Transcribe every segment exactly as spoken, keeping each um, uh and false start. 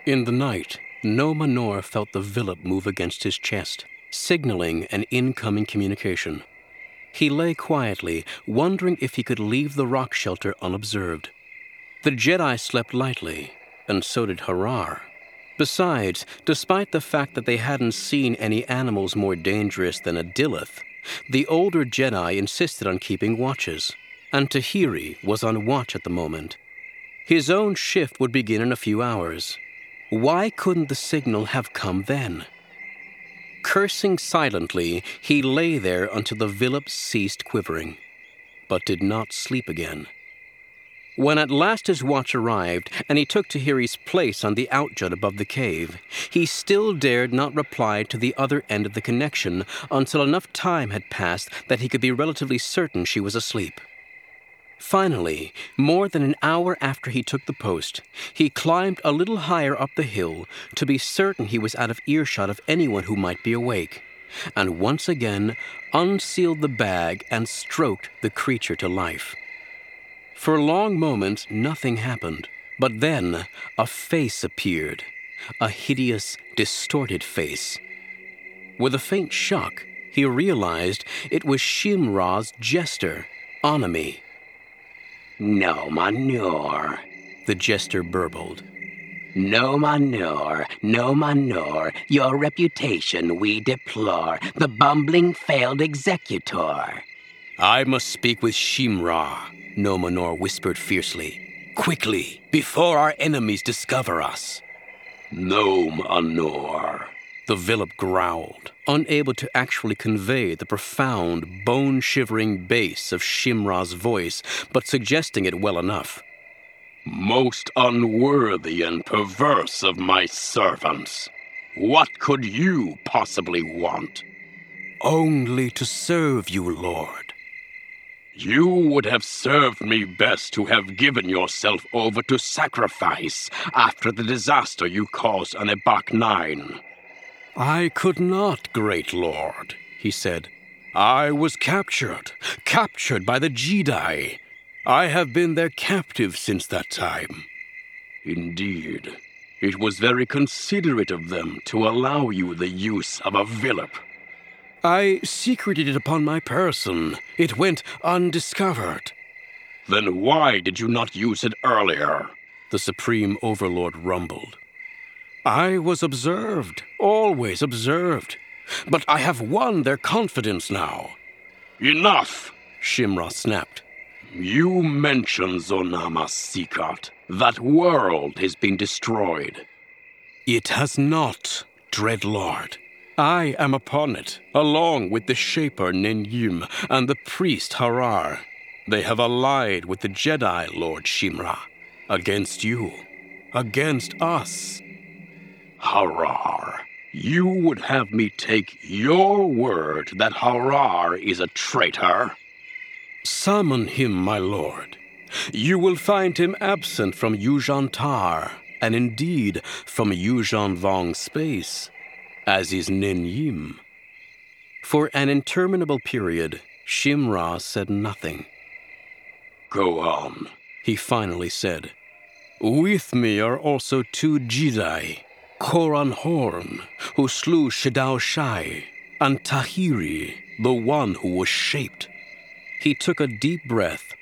In the night, Nomanor felt the Vilip move against his chest, signaling an incoming communication. He lay quietly, wondering if he could leave the rock shelter unobserved. The Jedi slept lightly, and so did Harar. Besides, despite the fact that they hadn't seen any animals more dangerous than a Dilith, the older Jedi insisted on keeping watches, and Tahiri was on watch at the moment. His own shift would begin in a few hours. Why couldn't the signal have come then? Cursing silently, he lay there until the Vilip ceased quivering, but did not sleep again. When at last his watch arrived, and he took Tahiri's place on the outjut above the cave, he still dared not reply to the other end of the connection until enough time had passed that he could be relatively certain she was asleep. Finally, more than an hour after he took the post, he climbed a little higher up the hill to be certain he was out of earshot of anyone who might be awake, and once again unsealed the bag and stroked the creature to life. For long moments, nothing happened, but then a face appeared, a hideous, distorted face. With a faint shock, he realized it was Shimra's jester, Anami. "Nomanor," the jester burbled. "Nomanor, Nomanor, your reputation we deplore, the bumbling failed executor." "I must speak with Shimra," Nomanor whispered fiercely. "Quickly, before our enemies discover us." "Nomanor," the Vilip growled, unable to actually convey the profound, bone-shivering bass of Shimra's voice, but suggesting it well enough. "Most unworthy and perverse of my servants. What could you possibly want?" "Only to serve you, Lord." "You would have served me best to have given yourself over to sacrifice after the disaster you caused on Ebak Nine." "I could not, great lord," he said. "I was captured, captured by the Jedi. I have been their captive since that time." "Indeed. It was very considerate of them to allow you the use of a Vilip." "I secreted it upon my person. It went undiscovered." "Then why did you not use it earlier?" the Supreme Overlord rumbled. "I was observed, always observed. But I have won their confidence now." "Enough!" Shimra snapped. "You mentioned Zonama Sikat. That world has been destroyed." "It has not, Dread Lord. I am upon it, along with the Shaper Ninyim and the priest Harar. They have allied with the Jedi, Lord Shimra, against you, against us." "Harar. You would have me take your word that Harar is a traitor?" "Summon him, my lord. You will find him absent from Yuuzhan Tar, and indeed from Yuuzhan Vong space, as is Ninyim." For an interminable period, Shimra said nothing. "Go on," he finally said. "With me are also two Jedi, Koran Horn, who slew Shadao Shai, and Tahiri, the one who was shaped." He took a deep breath.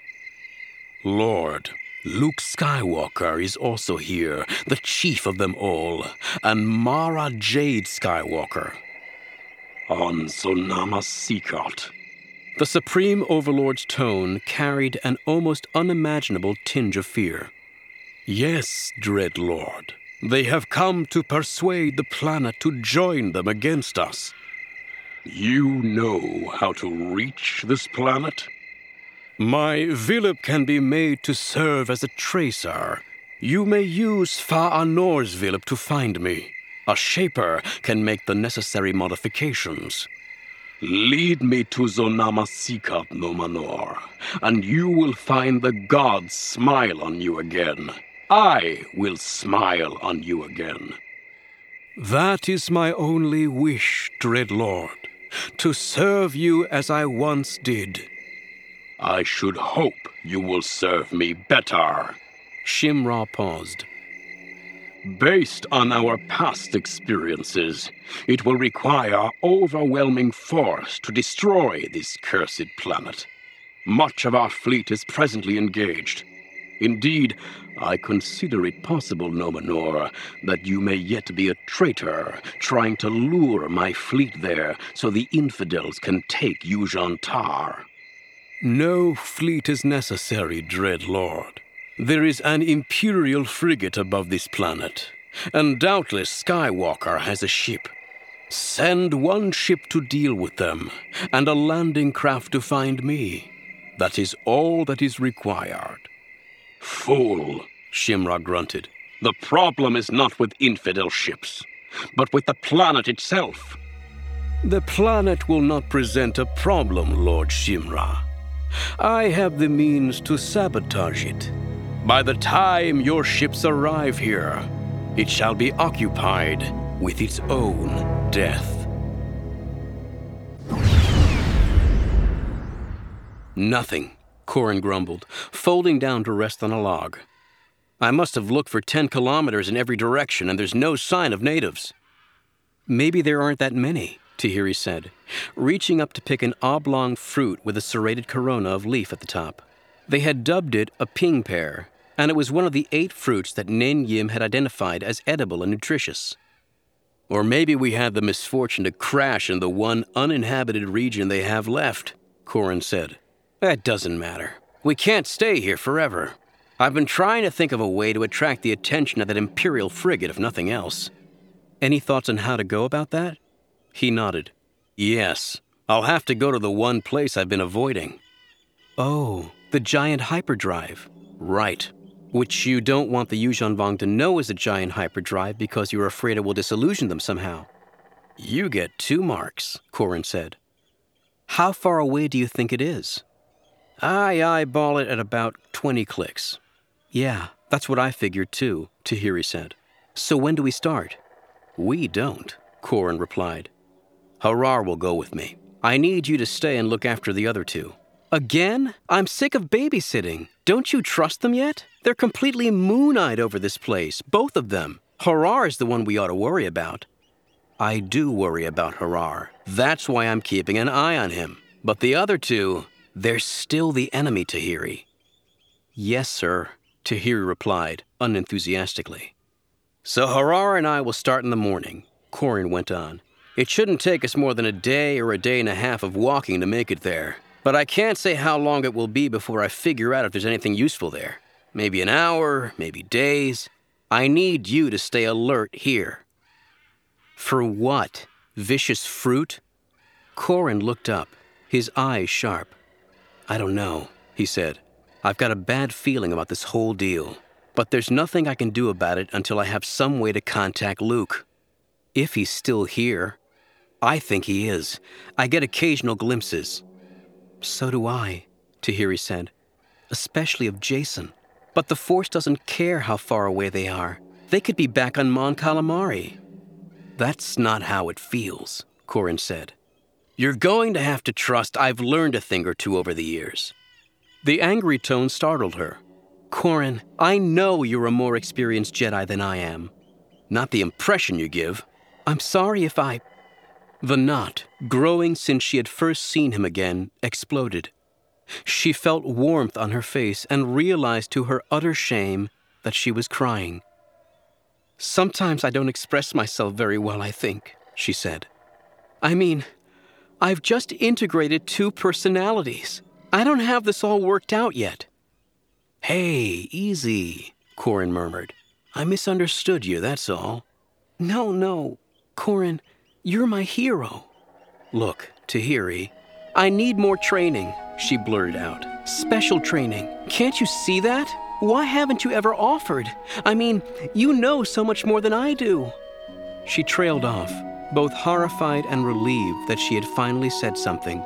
"Lord, Luke Skywalker is also here, the chief of them all, and Mara Jade Skywalker." "On Zonama Sikat." The Supreme Overlord's tone carried an almost unimaginable tinge of fear. "Yes, Dread Lord. They have come to persuade the planet to join them against us." "You know how to reach this planet?" "My Vilip can be made to serve as a tracer. You may use Fa-Anor's Vilip to find me. A Shaper can make the necessary modifications." "Lead me to Zonama Sikat, Nomanor, and you will find the gods smile on you again. I will smile on you again." "That is my only wish, Dread Lord, to serve you as I once did." "I should hope you will serve me better." Shimra paused. Based on our past experiences, it will require overwhelming force to destroy this cursed planet. Much of our fleet is presently engaged. Indeed, I consider it possible, Nomanor, that you may yet be a traitor, trying to lure my fleet there so the infidels can take Yuuzhan-Tar. No fleet is necessary, Dread Lord. There is an Imperial frigate above this planet, and doubtless Skywalker has a ship. Send one ship to deal with them, and a landing craft to find me. That is all that is required. Fool, Shimra grunted. The problem is not with infidel ships, but with the planet itself. The planet will not present a problem, Lord Shimra. I have the means to sabotage it. By the time your ships arrive here, it shall be occupied with its own death. Nothing, Corrin grumbled, folding down to rest on a log. I must have looked for ten kilometers in every direction, and there's no sign of natives. Maybe there aren't that many, Tahiri said, reaching up to pick an oblong fruit with a serrated corona of leaf at the top. They had dubbed it a ping pear, and it was one of the eight fruits that Nen Yim had identified as edible and nutritious. Or maybe we had the misfortune to crash in the one uninhabited region they have left, Corrin said. That doesn't matter. We can't stay here forever. I've been trying to think of a way to attract the attention of that Imperial frigate, if nothing else. Any thoughts on how to go about that? He nodded. Yes, I'll have to go to the one place I've been avoiding. Oh, the giant hyperdrive. Right. Which you don't want the Yuuzhan Vong to know is a giant hyperdrive because you're afraid it will disillusion them somehow. You get two marks, Corrin said. How far away do you think it is? I eyeball it at about twenty clicks. Yeah, that's what I figured too, Tahiri said. So when do we start? We don't, Corrin replied. Harar will go with me. I need you to stay and look after the other two. Again? I'm sick of babysitting. Don't you trust them yet? They're completely moon-eyed over this place, both of them. Harar is the one we ought to worry about. I do worry about Harar. That's why I'm keeping an eye on him. But the other two, they're still the enemy, Tahiri. Yes, sir, Tahiri replied, unenthusiastically. So Harar and I will start in the morning, Corrin went on. It shouldn't take us more than a day or a day and a half of walking to make it there. But I can't say how long it will be before I figure out if there's anything useful there. Maybe an hour, maybe days. I need you to stay alert here. For what? Vicious fruit? Corrin looked up, his eyes sharp. I don't know, he said. I've got a bad feeling about this whole deal. But there's nothing I can do about it until I have some way to contact Luke. If he's still here. I think he is. I get occasional glimpses. So do I, Tahiri said. Especially of Jacen. But the Force doesn't care how far away they are. They could be back on Mon Calamari. That's not how it feels, Corrin said. You're going to have to trust I've learned a thing or two over the years. The angry tone startled her. Corrin, I know you're a more experienced Jedi than I am. Not the impression you give. I'm sorry if I... The knot, growing since she had first seen him again, exploded. She felt warmth on her face and realized to her utter shame that she was crying. Sometimes I don't express myself very well, I think, she said. I mean, I've just integrated two personalities. I don't have this all worked out yet. Hey, easy, Corrin murmured. I misunderstood you, that's all. No, no, Corrin, you're my hero. Look, Tahiri, I need more training, she blurted out. Special training. Can't you see that? Why haven't you ever offered? I mean, you know so much more than I do. She trailed off, both horrified and relieved that she had finally said something.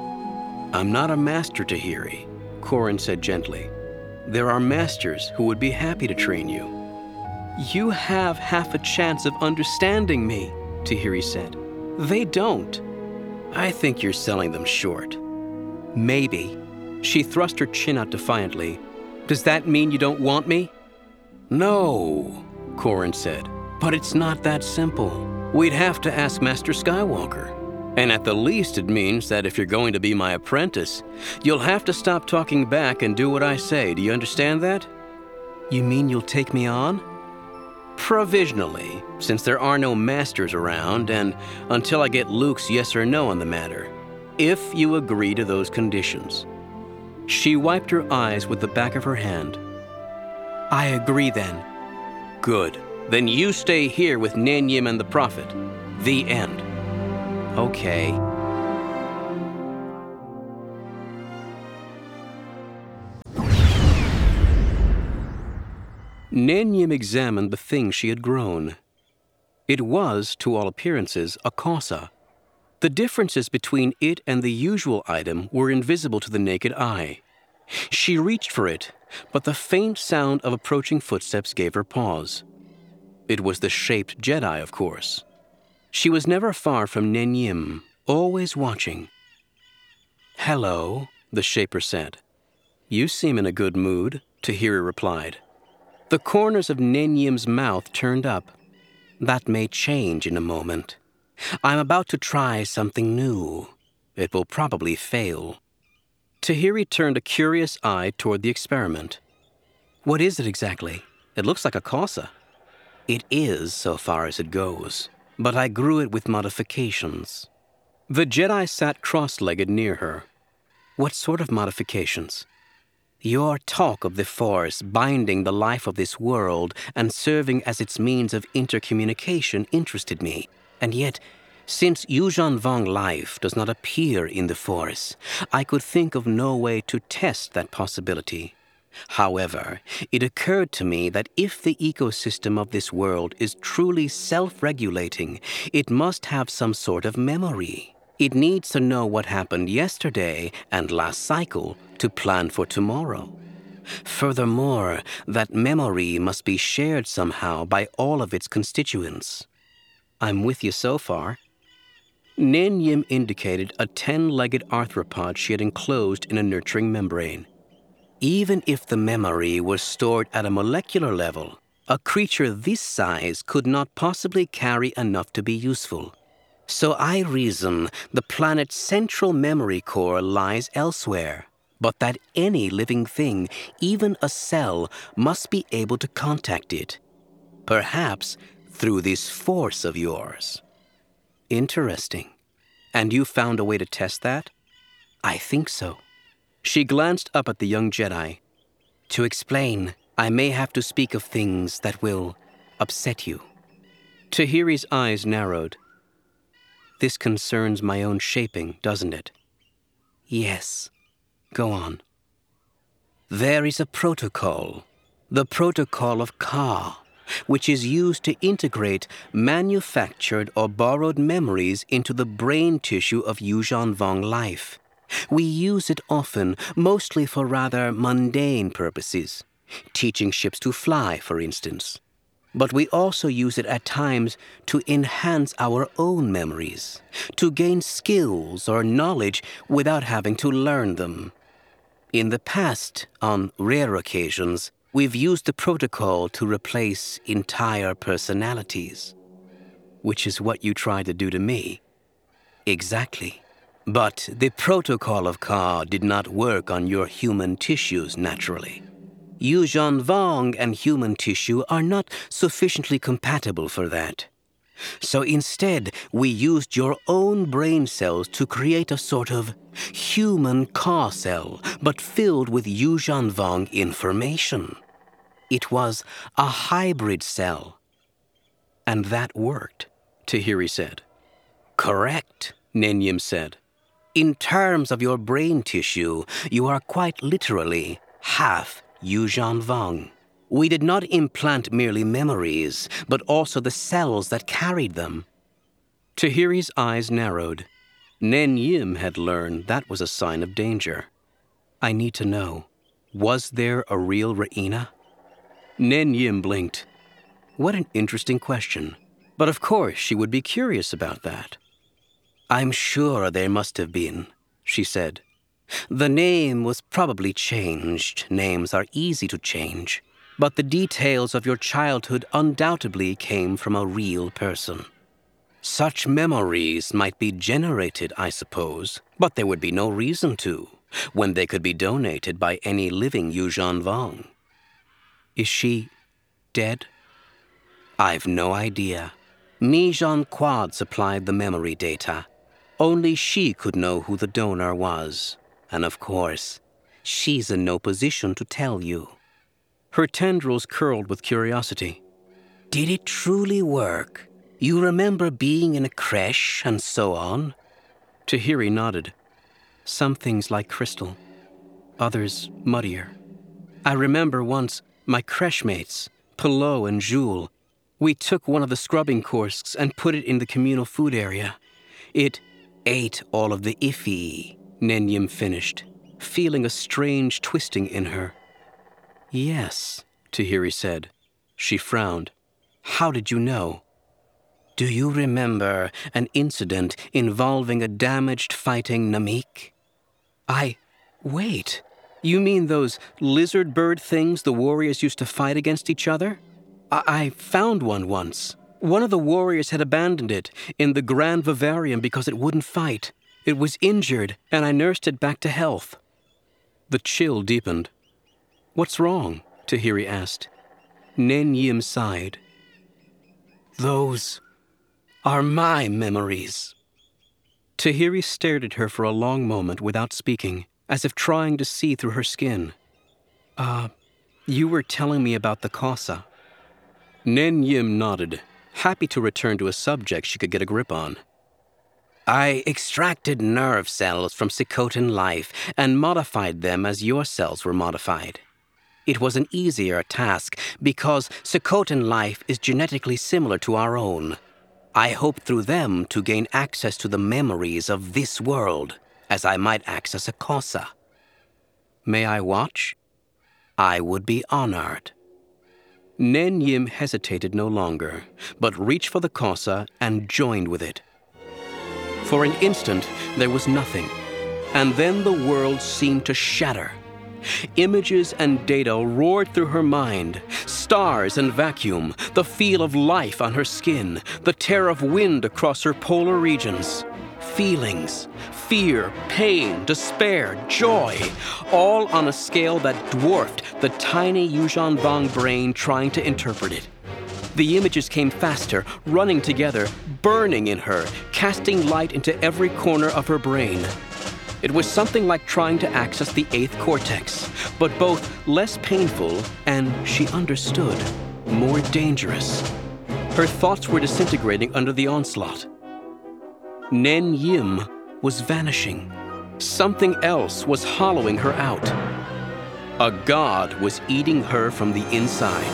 I'm not a master, Tahiri, Corrin said gently. There are masters who would be happy to train you. You have half a chance of understanding me, Tahiri said. They don't. I think you're selling them short. Maybe. She thrust her chin out defiantly. Does that mean you don't want me? No, Corrin said. But it's not that simple. We'd have to ask Master Skywalker. And at the least, it means that if you're going to be my apprentice, you'll have to stop talking back and do what I say. Do you understand that? You mean you'll take me on? Provisionally, since there are no masters around, and until I get Luke's yes or no on the matter, if you agree to those conditions. She wiped her eyes with the back of her hand. I agree then. Good. Then you stay here with Nenyim and the Prophet. The end. Okay. Nenyim examined the thing she had grown. It was, to all appearances, a Kosa. The differences between it and the usual item were invisible to the naked eye. She reached for it, but the faint sound of approaching footsteps gave her pause. It was the shaped Jedi, of course. She was never far from Nenyim, always watching. Hello, the Shaper said. You seem in a good mood, Tahiri replied. The corners of Nenyim's mouth turned up. That may change in a moment. I'm about to try something new. It will probably fail. Tahiri turned a curious eye toward the experiment. What is it exactly? It looks like a Kosa. It is, so far as it goes, but I grew it with modifications. The Jedi sat cross-legged near her. What sort of modifications? Your talk of the Force binding the life of this world and serving as its means of intercommunication interested me. And yet, since Yuuzhan Vong life does not appear in the Force, I could think of no way to test that possibility. However, it occurred to me that if the ecosystem of this world is truly self-regulating, it must have some sort of memory. It needs to know what happened yesterday and last cycle to plan for tomorrow. Furthermore, that memory must be shared somehow by all of its constituents. I'm with you so far. Nenyim indicated a ten-legged arthropod she had enclosed in a nurturing membrane. Even if the memory was stored at a molecular level, a creature this size could not possibly carry enough to be useful. So I reason the planet's central memory core lies elsewhere, but that any living thing, even a cell, must be able to contact it. Perhaps through this force of yours. Interesting. And you found a way to test that? I think so. She glanced up at the young Jedi. To explain, I may have to speak of things that will upset you. Tahiri's eyes narrowed. This concerns my own shaping, doesn't it? Yes. Go on. There is a protocol, the Protocol of Ka, which is used to integrate manufactured or borrowed memories into the brain tissue of Yuuzhan Vong life. We use it often, mostly for rather mundane purposes, teaching ships to fly, for instance. But we also use it at times to enhance our own memories, to gain skills or knowledge without having to learn them. In the past, on rare occasions, we've used the protocol to replace entire personalities. Which is what you tried to do to me. Exactly. But the Protocol of Ka did not work on your human tissues naturally. Yuuzhan Vong and human tissue are not sufficiently compatible for that. So instead, we used your own brain cells to create a sort of human Ka cell, but filled with Yuuzhan Vong information. It was a hybrid cell. And that worked, Tahiri said. Correct, Nenyim said. In terms of your brain tissue, you are quite literally half Yuuzhan Vong. We did not implant merely memories, but also the cells that carried them. Tahiri's eyes narrowed. Nenyim had learned that was a sign of danger. I need to know, was there a real Ra'ina? Nenyim blinked. What an interesting question. But of course she would be curious about that. I'm sure there must have been, she said. The name was probably changed. Names are easy to change. but the details of your childhood undoubtedly came from a real person. Such memories might be generated, I suppose, but there would be no reason to, when they could be donated by any living Yuuzhan Vong. Is she dead? I've no idea. Mi-Zhan Quad supplied the memory data. Only she could know who the donor was. And of course, she's in no position to tell you. Her tendrils curled with curiosity. Did it truly work? You remember being in a creche and so on? Tahiri nodded. Some things like crystal, others muddier. I remember once my creche mates, Pilot and Jules, we took one of the scrubbing courses and put it in the communal food area. It ate all of the iffy, Nenyim finished, feeling a strange twisting in her. Yes, Tahiri said. She frowned. How did you know? Do you remember an incident involving a damaged fighting Namik? I... Wait. You mean those lizard bird things the warriors used to fight against each other? I, I found one once. One of the warriors had abandoned it in the Grand Vivarium because it wouldn't fight. It was injured, and I nursed it back to health. The chill deepened. What's wrong? Tahiri asked. Nenyim sighed. Those are my memories. Tahiri stared at her for a long moment without speaking, as if trying to see through her skin. Uh, you were telling me about the Kosa. Nenyim nodded, happy to return to a subject she could get a grip on. I extracted nerve cells from Sikotan life and modified them as your cells were modified. It was an easier task because Sikotan life is genetically similar to our own. I hoped through them to gain access to the memories of this world, as I might access a Kosa. May I watch? I would be honored. Nenyim hesitated no longer, but reached for the Kosa and joined with it. For an instant, there was nothing, and then the world seemed to shatter. Images and data roared through her mind, stars and vacuum, the feel of life on her skin, the tear of wind across her polar regions. Feelings, fear, pain, despair, joy, all on a scale that dwarfed the tiny Yuuzhan Vong brain trying to interpret it. The images came faster, running together, burning in her, casting light into every corner of her brain. It was something like trying to access the eighth cortex, but both less painful and, she understood, more dangerous. Her thoughts were disintegrating under the onslaught. Nenyim was vanishing. Something else was hollowing her out. A god was eating her from the inside.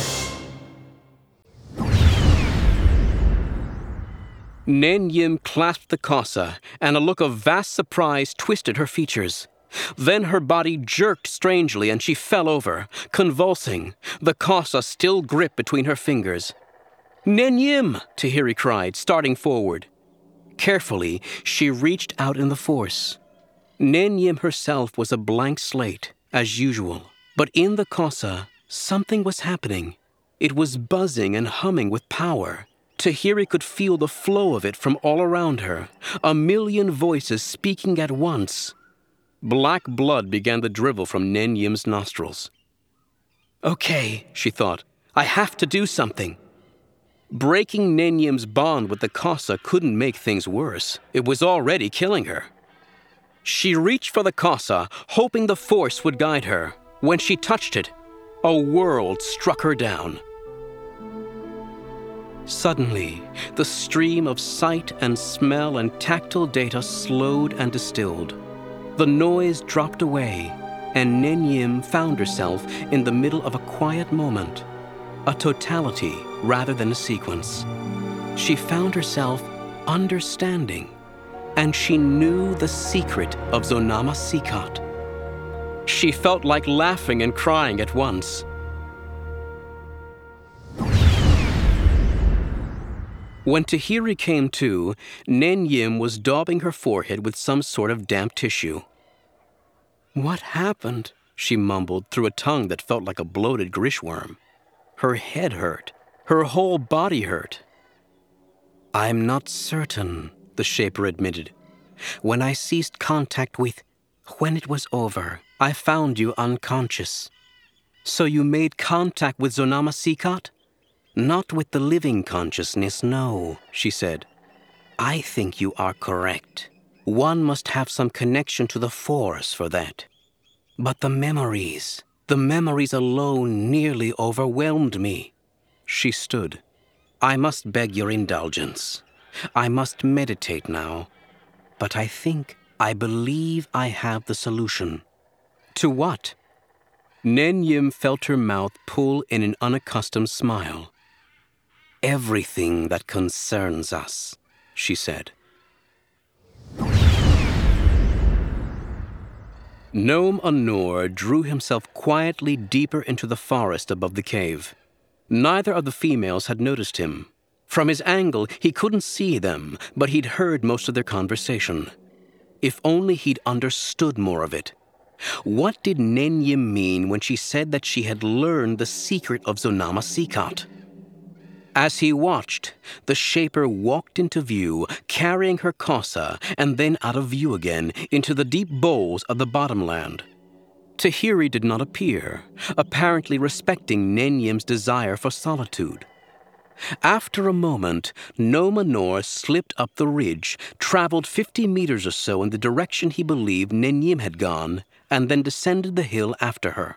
Nenyim clasped the Kosa, and a look of vast surprise twisted her features. Then her body jerked strangely, and she fell over, convulsing, the Kosa still gripped between her fingers. Nenyim! Tahiri cried, starting forward. Carefully, she reached out in the force. Nenyim herself was a blank slate, as usual. But in the Kosa, something was happening. It was buzzing and humming with power. Tahiri could feel the flow of it from all around her, a million voices speaking at once. Black blood began to dribble from Nenyim's nostrils. Okay, she thought, I have to do something. Breaking Nenyim's bond with the Kosa couldn't make things worse. It was already killing her. She reached for the Kosa, hoping the force would guide her. When she touched it, a world struck her down. Suddenly, the stream of sight and smell and tactile data slowed and distilled. The noise dropped away, and Nenyim found herself in the middle of a quiet moment, a totality rather than a sequence. She found herself understanding, and she knew the secret of Zonama Sikat. She felt like laughing and crying at once. When Tahiri came to, Nenyim was daubing her forehead with some sort of damp tissue. What happened? she mumbled through a tongue that felt like a bloated grishworm. Her head hurt. Her whole body hurt. I'm not certain, the Shaper admitted. When I ceased contact with... When it was over, I found you unconscious. So you made contact with Zonama-Sekot? Not with the living consciousness, no, she said. I think you are correct. One must have some connection to the Force for that. But the memories, the memories alone nearly overwhelmed me. She stood. I must beg your indulgence. I must meditate now. But I think, I believe I have the solution. To what? Nen-Yim felt her mouth pull in an unaccustomed smile. Everything that concerns us, she said. Nome Anor drew himself quietly deeper into the forest above the cave. Neither of the females had noticed him. From his angle, he couldn't see them, but he'd heard most of their conversation. If only he'd understood more of it. What did Nen-Yim mean when she said that she had learned the secret of Zonama-Sekot? As he watched, the Shaper walked into view, carrying her Kosa, and then out of view again, into the deep bowls of the bottomland. Tahiri did not appear, apparently respecting Nen-Yim's desire for solitude. After a moment, Nome Anor slipped up the ridge, traveled fifty meters or so in the direction he believed Nen-Yim had gone, and then descended the hill after her.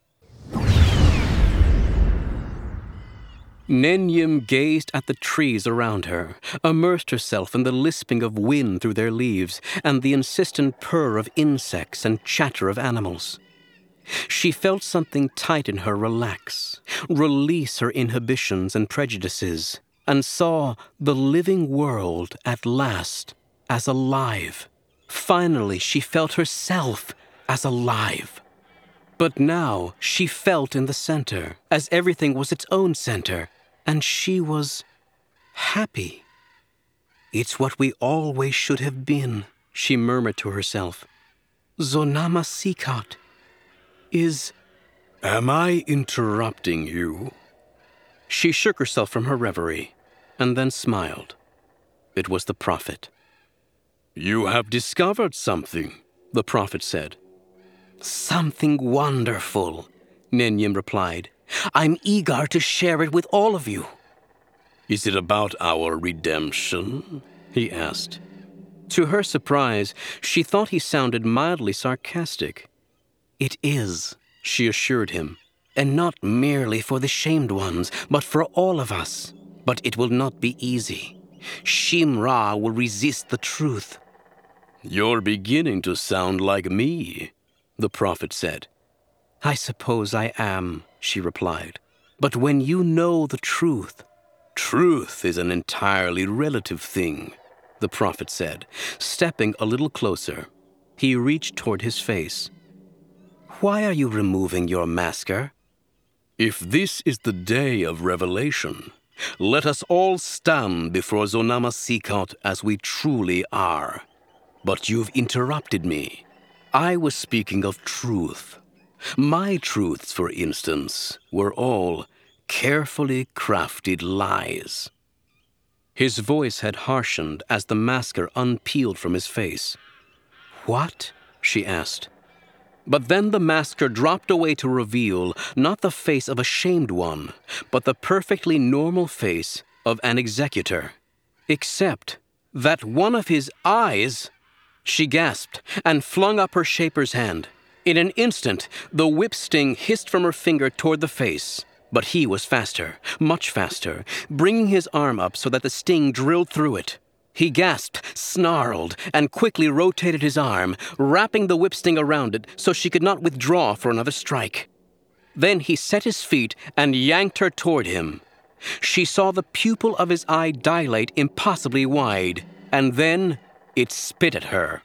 Nen-Yim gazed at the trees around her, immersed herself in the lisping of wind through their leaves and the insistent purr of insects and chatter of animals. She felt something tight in her relax, release her inhibitions and prejudices, and saw the living world at last as alive. Finally, she felt herself as alive. But now she felt in the center, as everything was its own center, and she was happy. It's what we always should have been, she murmured to herself. Zonama-Sekot is... Am I interrupting you? She shook herself from her reverie, and then smiled. It was the Prophet. You have discovered something, the Prophet said. Something wonderful, Nen-Yim replied. I'm eager to share it with all of you. Is it about our redemption? He asked. To her surprise, she thought he sounded mildly sarcastic. It is, she assured him, and not merely for the shamed ones, but for all of us. But it will not be easy. Shim-Ra will resist the truth. You're beginning to sound like me, the Prophet said. I suppose I am, she replied. But when you know the truth... Truth is an entirely relative thing, the Prophet said, stepping a little closer. He reached toward his face. Why are you removing your masker? If this is the day of revelation, let us all stand before Zonama-Sekot as we truly are. But you've interrupted me. I was speaking of truth. My truths, for instance, were all carefully crafted lies. His voice had harshened as the masker unpeeled from his face. What? She asked. But then the masker dropped away to reveal not the face of a shamed one, but the perfectly normal face of an executor. Except that one of his eyes... She gasped and flung up her Shaper's hand. In an instant, the whip sting hissed from her finger toward the face. But he was faster, much faster, bringing his arm up so that the sting drilled through it. He gasped, snarled, and quickly rotated his arm, wrapping the whip sting around it so she could not withdraw for another strike. Then he set his feet and yanked her toward him. She saw the pupil of his eye dilate impossibly wide, and then it spit at her.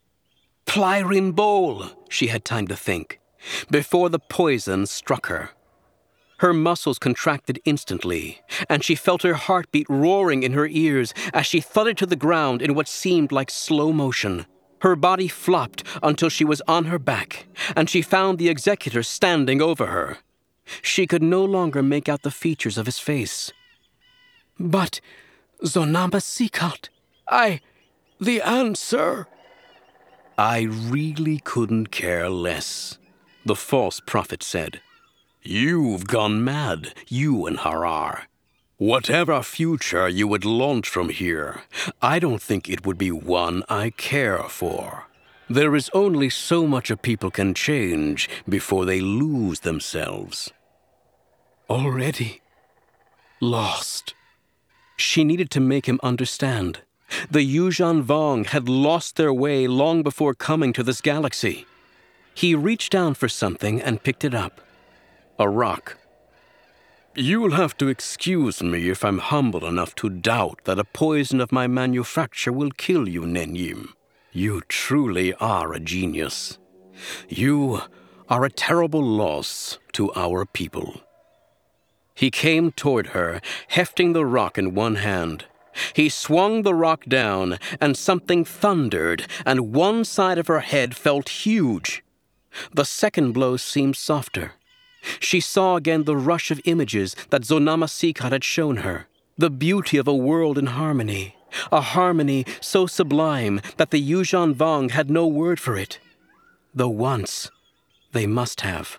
Plyrine Bowl, she had time to think, before the poison struck her. Her muscles contracted instantly, and she felt her heartbeat roaring in her ears as she thudded to the ground in what seemed like slow motion. Her body flopped until she was on her back, and she found the executor standing over her. She could no longer make out the features of his face. But, Zonama-Sikat, I... the answer... I really couldn't care less, the false prophet said. You've gone mad, you and Harar. Whatever future you would launch from here, I don't think it would be one I care for. There is only so much a people can change before they lose themselves. Already lost. She needed to make him understand. The Yuuzhan Vong had lost their way long before coming to this galaxy. He reached down for something and picked it up. A rock. You'll have to excuse me if I'm humble enough to doubt that a poison of my manufacture will kill you, Nenyim. You truly are a genius. You are a terrible loss to our people. He came toward her, hefting the rock in one hand. He swung the rock down, and something thundered, and one side of her head felt huge. The second blow seemed softer. She saw again the rush of images that Zonama-Sikat had shown her, the beauty of a world in harmony, a harmony so sublime that the Yuuzhan Vong had no word for it. Though once they must have.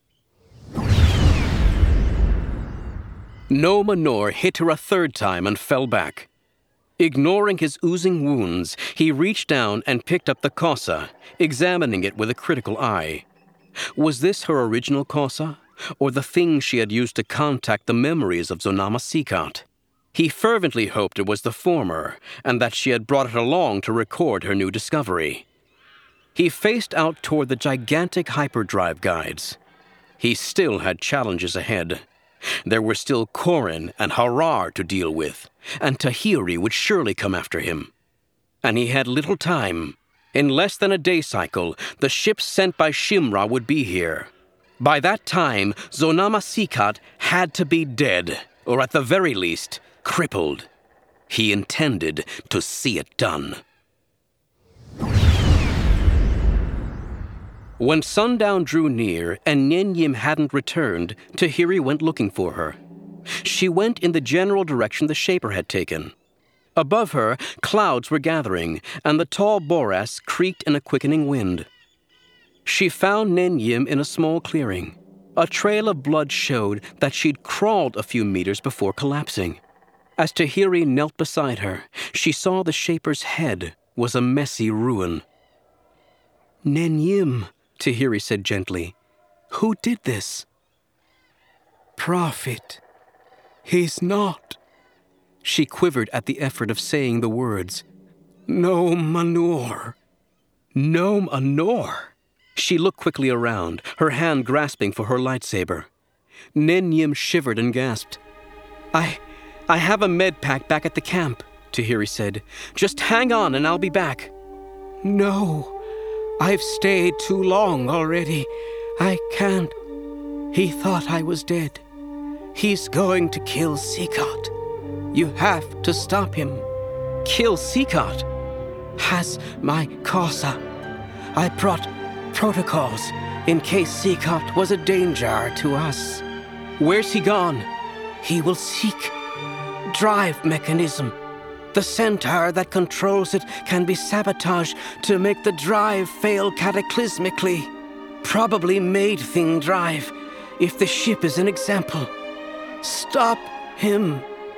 No Manor hit her a third time and fell back. Ignoring his oozing wounds, he reached down and picked up the Kosa, examining it with a critical eye. Was this her original Kosa, or the thing she had used to contact the memories of Zonama-Sikat? He fervently hoped it was the former, and that she had brought it along to record her new discovery. He faced out toward the gigantic hyperdrive guides. He still had challenges ahead. There were still Korin and Harar to deal with, and Tahiri would surely come after him. And he had little time. In less than a day cycle, the ships sent by Shimra would be here. By that time, Zonama-Sikat had to be dead, or at the very least, crippled. He intended to see it done. When sundown drew near and Nenyim hadn't returned, Tahiri went looking for her. She went in the general direction the Shaper had taken. Above her, clouds were gathering, and the tall boras creaked in a quickening wind. She found Nenyim in a small clearing. A trail of blood showed that she'd crawled a few meters before collapsing. As Tahiri knelt beside her, she saw the Shaper's head was a messy ruin. Nenyim, Tahiri said gently, who did this? Prophet. He's not. She quivered at the effort of saying the words. No Manor. No Manor. She looked quickly around, her hand grasping for her lightsaber. Nenyim shivered and gasped. I, I have a med pack back at the camp, Tahiri said. Just hang on and I'll be back. No. I've stayed too long already. I can't. He thought I was dead. He's going to kill Sikat. You have to stop him. Kill Sikat? Has my Kosa. I brought protocols in case Sikat was a danger to us. Where's he gone? He will seek drive mechanism. The centaur that controls it can be sabotaged to make the drive fail cataclysmically. Probably made thing drive, if the ship is an example. Stop him.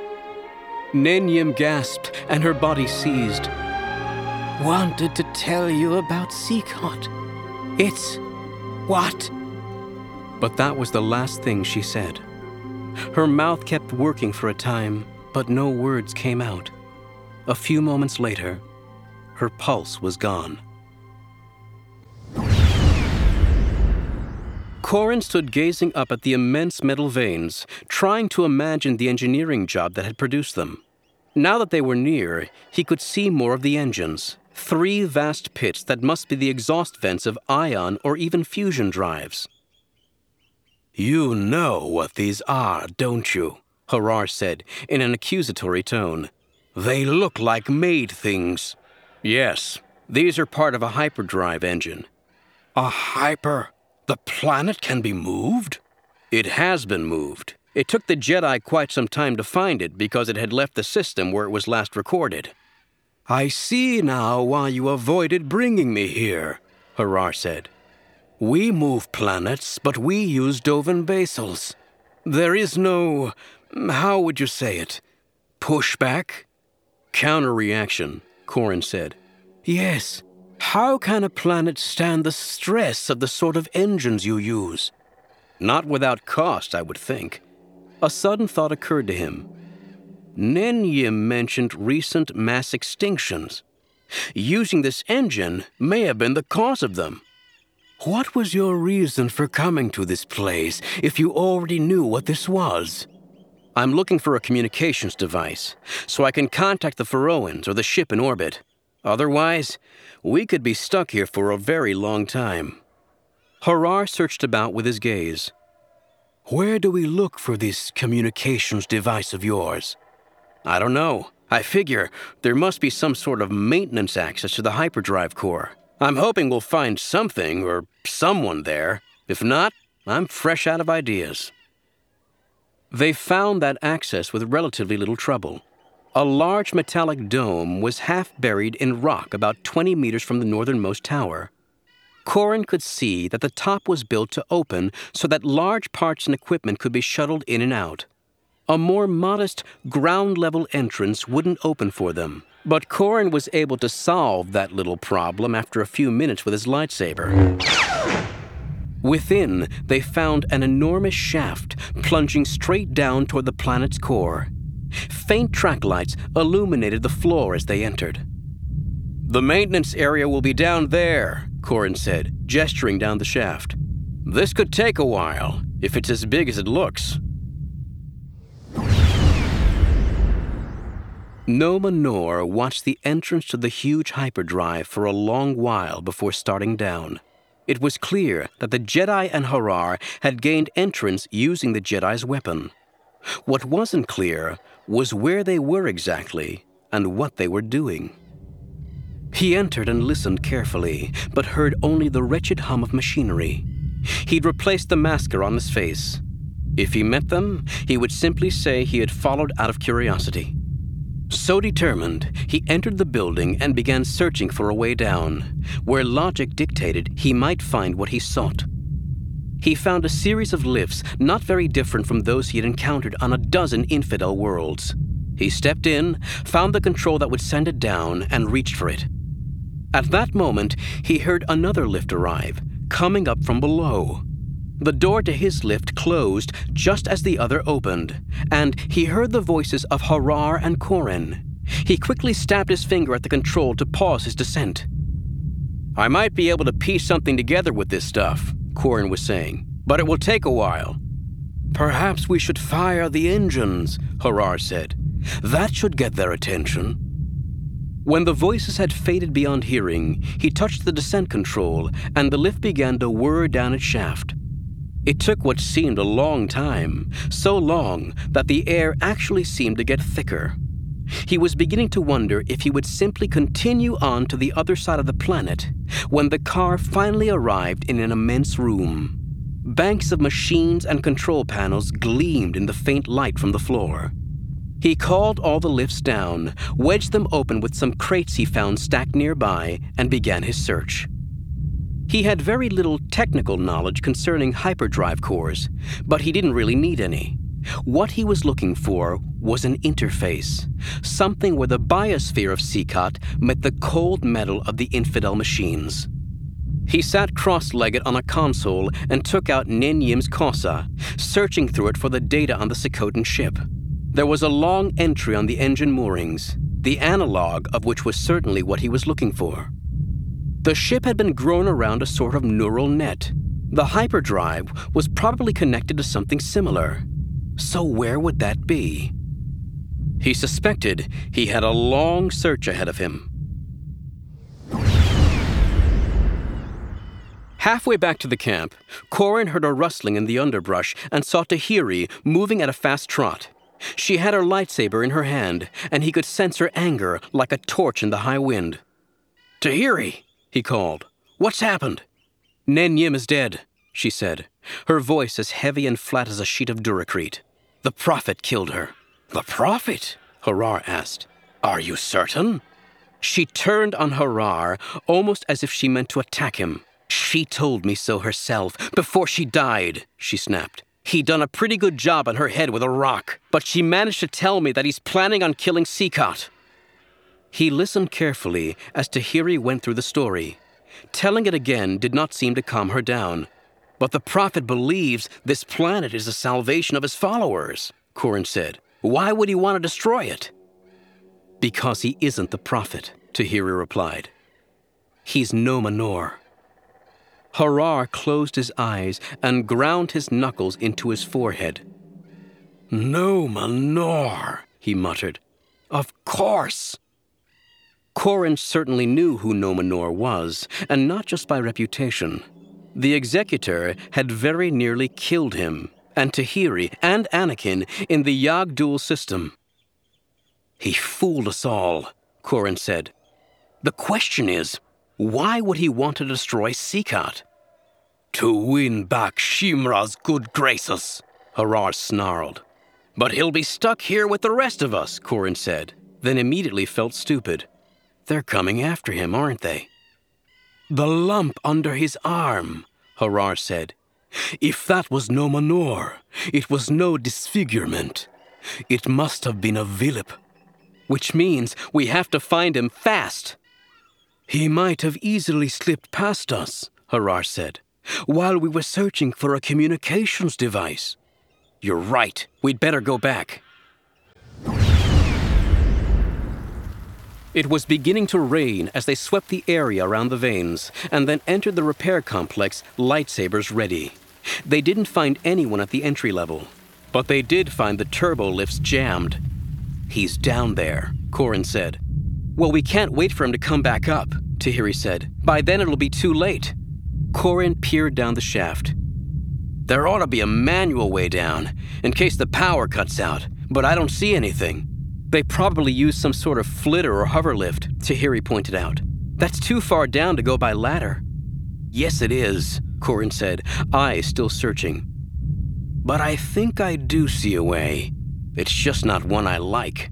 Nenyim gasped, and her body seized. Wanted to tell you about Sikat. It's what? But that was the last thing she said. Her mouth kept working for a time, but no words came out. A few moments later, her pulse was gone. Korin stood gazing up at the immense metal veins, trying to imagine the engineering job that had produced them. Now that they were near, he could see more of the engines, three vast pits that must be the exhaust vents of ion or even fusion drives. You know what these are, don't you? Harar said in an accusatory tone. They look like made things. Yes, These are part of a hyperdrive engine. A hyper? The planet can be moved? It has been moved. It took the Jedi quite some time to find it because it had left the system where it was last recorded. I see now why you avoided bringing me here, Harar said. We move planets, but we use Dovin basals. There is no, how would you say it, pushback? Counter-reaction, Corrin said. Yes. How can a planet stand the stress of the sort of engines you use? Not without cost, I would think. A sudden thought occurred to him. Nenyim mentioned recent mass extinctions. Using this engine may have been the cause of them. What was your reason for coming to this place if you already knew what this was? I'm looking for a communications device, so I can contact the Faroans or the ship in orbit. Otherwise, we could be stuck here for a very long time. Harar searched about with his gaze. Where do we look for this communications device of yours? I don't know. I figure there must be some sort of maintenance access to the hyperdrive core. I'm hoping we'll find something or someone there. If not, I'm fresh out of ideas. They found that access with relatively little trouble. A large metallic dome was half buried in rock about twenty meters from the northernmost tower. Corrin could see that the top was built to open so that large parts and equipment could be shuttled in and out. A more modest, ground-level entrance wouldn't open for them, but Corrin was able to solve that little problem after a few minutes with his lightsaber. Within, they found an enormous shaft plunging straight down toward the planet's core. Faint track lights illuminated the floor as they entered. The maintenance area will be down there, Corrin said, gesturing down the shaft. This could take a while, if it's as big as it looks. Noma Nor watched the entrance to the huge hyperdrive for a long while before starting down. It was clear that the Jedi and Harar had gained entrance using the Jedi's weapon. What wasn't clear was where they were exactly and what they were doing. He entered and listened carefully, but heard only the wretched hum of machinery. He'd replaced the masker on his face. If he met them, he would simply say he had followed out of curiosity. So determined, he entered the building and began searching for a way down, where logic dictated he might find what he sought. He found a series of lifts not very different from those he had encountered on a dozen infidel worlds. He stepped in, found the control that would send it down, and reached for it. At that moment, he heard another lift arrive, coming up from below. The door to his lift closed just as the other opened, and he heard the voices of Harar and Corrin. He quickly stabbed his finger at the control to pause his descent. I might be able to piece something together with this stuff, Corrin was saying, but it will take a while. Perhaps we should fire the engines, Harar said. That should get their attention. When the voices had faded beyond hearing, he touched the descent control, and the lift began to whir down its shaft. It took what seemed a long time, so long that the air actually seemed to get thicker. He was beginning to wonder if he would simply continue on to the other side of the planet when the car finally arrived in an immense room. Banks of machines and control panels gleamed in the faint light from the floor. He called all the lifts down, wedged them open with some crates he found stacked nearby, and began his search. He had very little technical knowledge concerning hyperdrive cores, but he didn't really need any. What he was looking for was an interface, something where the biosphere of Seacot met the cold metal of the infidel machines. He sat cross-legged on a console and took out Nenyim's Kosa, searching through it for the data on the Sekotan ship. There was a long entry on the engine moorings, the analog of which was certainly what he was looking for. The ship had been grown around a sort of neural net. The hyperdrive was probably connected to something similar. So where would that be? He suspected he had a long search ahead of him. Halfway back to the camp, Corrin heard a rustling in the underbrush and saw Tahiri moving at a fast trot. She had her lightsaber in her hand, and he could sense her anger like a torch in the high wind. Tahiri, he called. What's happened? Nen Yim is dead, she said, her voice as heavy and flat as a sheet of duracrete. The Prophet killed her. The Prophet? Harar asked. Are you certain? She turned on Harar, almost as if she meant to attack him. She told me so herself, before she died, she snapped. He'd done a pretty good job on her head with a rock, but she managed to tell me that he's planning on killing Sikot. He listened carefully as Tahiri went through the story. Telling it again did not seem to calm her down. But the Prophet believes this planet is the salvation of his followers, Corrin said. Why would he want to destroy it? Because he isn't the Prophet, Tahiri replied. He's Nomanor. Harar closed his eyes and ground his knuckles into his forehead. Nomanor, he muttered. Of course. Corrin certainly knew who Nomanor was, and not just by reputation. The Executor had very nearly killed him, and Tahiri and Anakin in the Yag'Dul system. He fooled us all, Corrin said. The question is, why would he want to destroy Sikot? To win back Shimra's good graces, Harar snarled. But he'll be stuck here with the rest of us, Corrin said, then immediately felt stupid. They're coming after him, aren't they? The lump under his arm, Harar said. If that was Nomanor, it was no disfigurement. It must have been a Vilip. Which means we have to find him fast. He might have easily slipped past us, Harar said, while we were searching for a communications device. You're right. We'd better go back. It was beginning to rain as they swept the area around the vanes and then entered the repair complex, lightsabers ready. They didn't find anyone at the entry level, but they did find the turbo lifts jammed. He's down there, Corrin said. Well, we can't wait for him to come back up, Tahiri said. By then it'll be too late. Corrin peered down the shaft. There ought to be a manual way down, in case the power cuts out, but I don't see anything. They probably used some sort of flitter or hover lift, Tahiri pointed out. That's too far down to go by ladder. Yes, it is, Corrin said, eyes still searching. But I think I do see a way. It's just not one I like.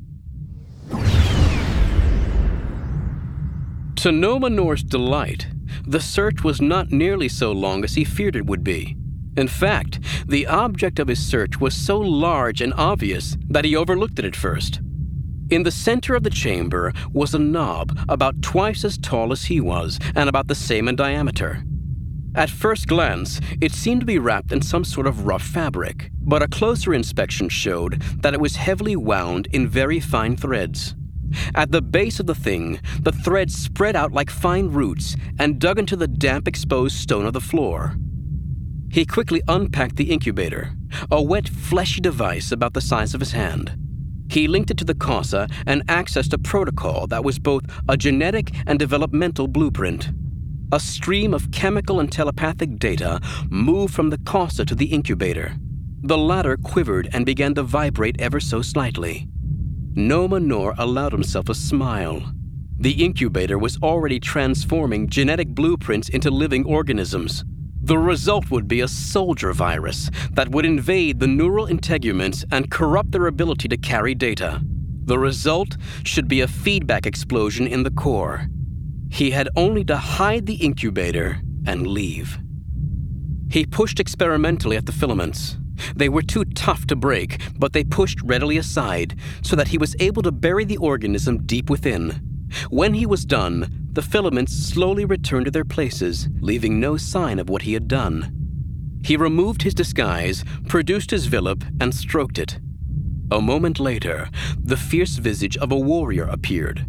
To Nomanor's delight, the search was not nearly so long as he feared it would be. In fact, the object of his search was so large and obvious that he overlooked it at first. In the center of the chamber was a knob about twice as tall as he was and about the same in diameter. At first glance, it seemed to be wrapped in some sort of rough fabric, but a closer inspection showed that it was heavily wound in very fine threads. At the base of the thing, the threads spread out like fine roots and dug into the damp, exposed stone of the floor. He quickly unpacked the incubator, a wet, fleshy device about the size of his hand. He linked it to the Casa and accessed a protocol that was both a genetic and developmental blueprint. A stream of chemical and telepathic data moved from the Casa to the incubator. The latter quivered and began to vibrate ever so slightly. Nomanor allowed himself a smile. The incubator was already transforming genetic blueprints into living organisms. The result would be a soldier virus that would invade the neural integuments and corrupt their ability to carry data. The result should be a feedback explosion in the core. He had only to hide the incubator and leave. He pushed experimentally at the filaments. They were too tough to break, but they pushed readily aside so that he was able to bury the organism deep within. When he was done, the filaments slowly returned to their places, leaving no sign of what he had done. He removed his disguise, produced his Vilip, and stroked it. A moment later, the fierce visage of a warrior appeared.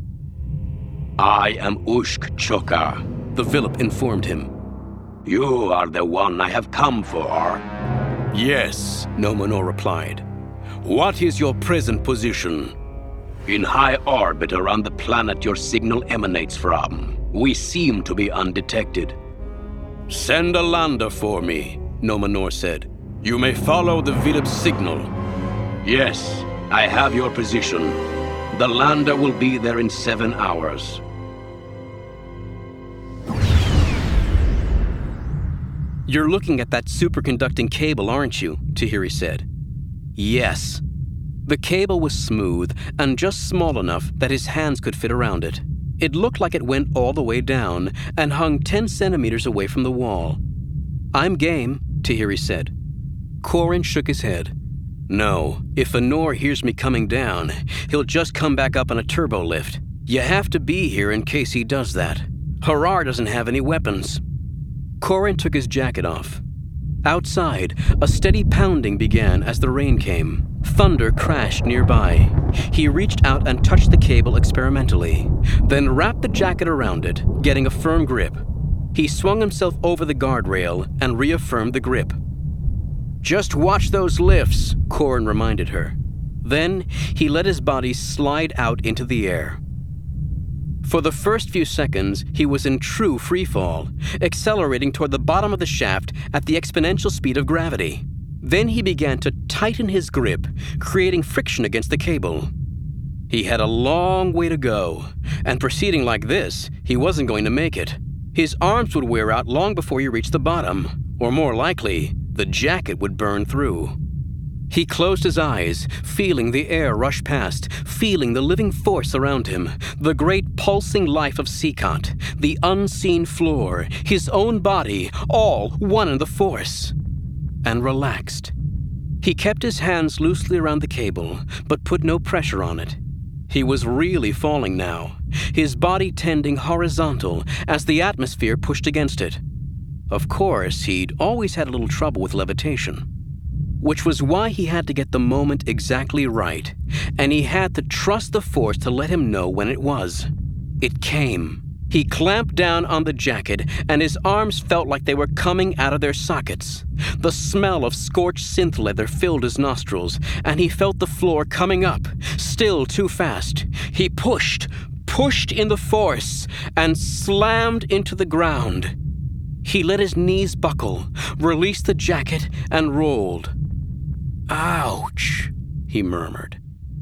I am Ushk Chokar, the Vilip informed him. You are the one I have come for. Yes, Nomanor replied. What is your present position? In high orbit around the planet your signal emanates from. We seem to be undetected. Send a lander for me, Nomanor said. You may follow the Vilip's signal. Yes, I have your position. The lander will be there in seven hours. "You're looking at that superconducting cable, aren't you?" Tahiri said. "Yes." The cable was smooth and just small enough that his hands could fit around it. It looked like it went all the way down and hung ten centimeters away from the wall. "I'm game," Tahiri said. Corin shook his head. "No, if Anor hears me coming down, he'll just come back up on a turbo lift. You have to be here in case he does that. Harar doesn't have any weapons." Corin took his jacket off. Outside, a steady pounding began as the rain came. Thunder crashed nearby. He reached out and touched the cable experimentally, then wrapped the jacket around it, getting a firm grip. He swung himself over the guardrail and reaffirmed the grip. "Just watch those lifts," Corin reminded her. Then he let his body slide out into the air. For the first few seconds, he was in true freefall, accelerating toward the bottom of the shaft at the exponential speed of gravity. Then he began to tighten his grip, creating friction against the cable. He had a long way to go, and proceeding like this, he wasn't going to make it. His arms would wear out long before he reached the bottom, or more likely, the jacket would burn through. He closed his eyes, feeling the air rush past, feeling the living force around him, the great pulsing life of Seacot, the unseen floor, his own body, all one in the force. And relaxed. He kept his hands loosely around the cable, but put no pressure on it. He was really falling now, his body tending horizontal as the atmosphere pushed against it. Of course, he'd always had a little trouble with levitation, which was why he had to get the moment exactly right, and he had to trust the force to let him know when it was. It came. He clamped down on the jacket, and his arms felt like they were coming out of their sockets. The smell of scorched synth leather filled his nostrils, and he felt the floor coming up, still too fast. He pushed, pushed in the force, and slammed into the ground. He let his knees buckle, released the jacket, and rolled. "Ouch," he murmured.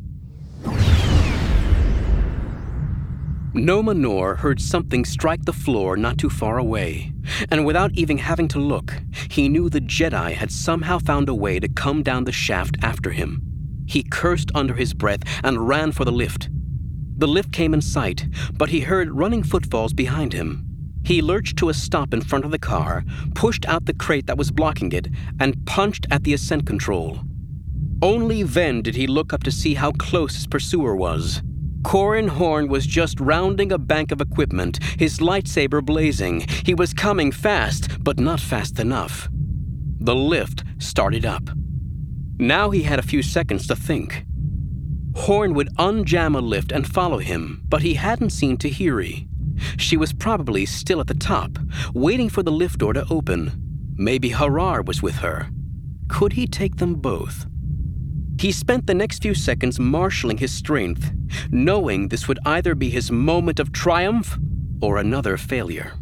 Noma Nor heard something strike the floor not too far away, and without even having to look, he knew the Jedi had somehow found a way to come down the shaft after him. He cursed under his breath and ran for the lift. The lift came in sight, but he heard running footfalls behind him. He lurched to a stop in front of the car, pushed out the crate that was blocking it, and punched at the ascent control. Only then did he look up to see how close his pursuer was. Corin Horn was just rounding a bank of equipment, his lightsaber blazing. He was coming fast, but not fast enough. The lift started up. Now he had a few seconds to think. Horn would unjam a lift and follow him, but he hadn't seen Tahiri. She was probably still at the top, waiting for the lift door to open. Maybe Harar was with her. Could he take them both? He spent the next few seconds marshaling his strength, knowing this would either be his moment of triumph or another failure.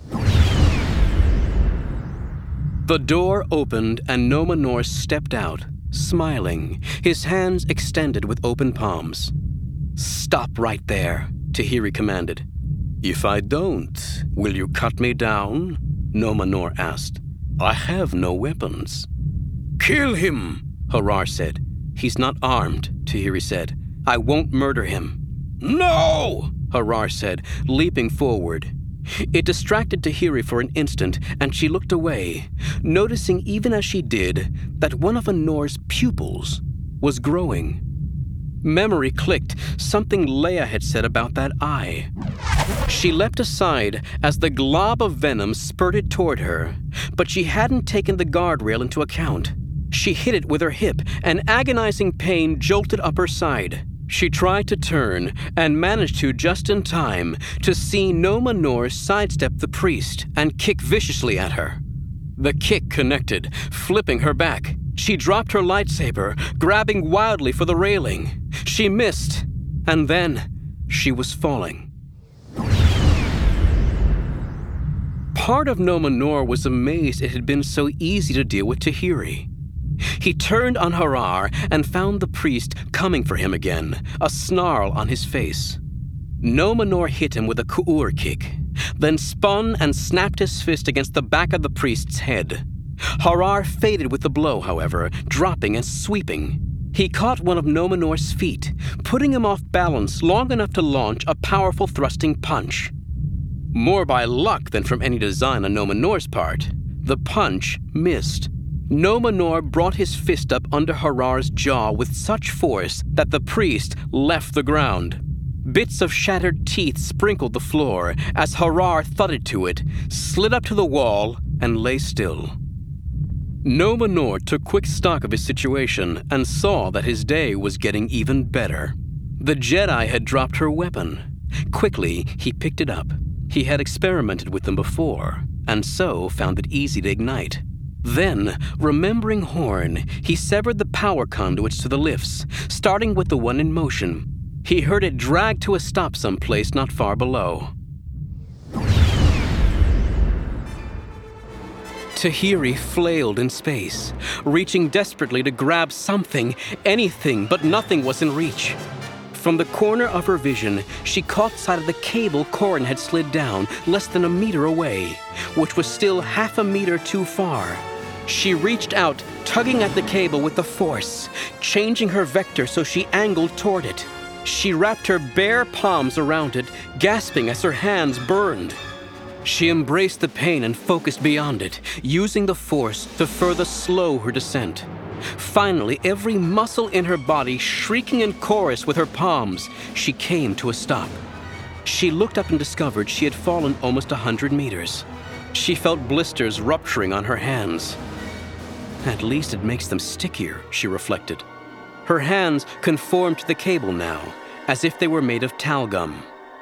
The door opened and Noma Nor stepped out, smiling, his hands extended with open palms. "Stop right there," Tahiri commanded. "If I don't, will you cut me down?" Noma Nor asked. "I have no weapons." "Kill him," Harar said. "He's not armed," Tahiri said. "I won't murder him." "No!" Harar said, leaping forward. It distracted Tahiri for an instant, and she looked away, noticing even as she did that one of Anor's pupils was growing. Memory clicked, something Leia had said about that eye. She leapt aside as the glob of venom spurted toward her, but she hadn't taken the guardrail into account. She hit it with her hip, and agonizing pain jolted up her side. She tried to turn, and managed to just in time to see Noma Nor sidestep the priest and kick viciously at her. The kick connected, flipping her back. She dropped her lightsaber, grabbing wildly for the railing. She missed, and then she was falling. Part of Noma Nor was amazed it had been so easy to deal with Tahiri. He turned on Harar and found the priest coming for him again, a snarl on his face. Noma Nor hit him with a Ku'ur kick. then spun and snapped his fist against the back of the priest's head. Harar faded with the blow, however, dropping and sweeping. He caught one of Nomenor's feet, putting him off balance long enough to launch a powerful thrusting punch. More by luck than from any design on Nomenor's part, the punch missed. Nomenor brought his fist up under Harar's jaw with such force that the priest left the ground. Bits of shattered teeth sprinkled the floor as Harar thudded to it, slid up to the wall, and lay still. Nomenor took quick stock of his situation and saw that his day was getting even better. The Jedi had dropped her weapon. Quickly, he picked it up. He had experimented with them before, and so found it easy to ignite. Then, remembering Horn, he severed the power conduits to the lifts, starting with the one in motion. He heard it drag to a stop someplace not far below. Tahiri flailed in space, reaching desperately to grab something, anything, but nothing was in reach. From the corner of her vision, she caught sight of the cable Corrin had slid down less than a meter away, which was still half a meter too far. She reached out, tugging at the cable with the force, changing her vector so she angled toward it. She wrapped her bare palms around it, gasping as her hands burned. She embraced the pain and focused beyond it, using the force to further slow her descent. Finally, every muscle in her body shrieking in chorus with her palms, she came to a stop. She looked up and discovered she had fallen almost a hundred meters. She felt blisters rupturing on her hands. At least it makes them stickier, she reflected. Her hands conformed to the cable now, as if they were made of talgum.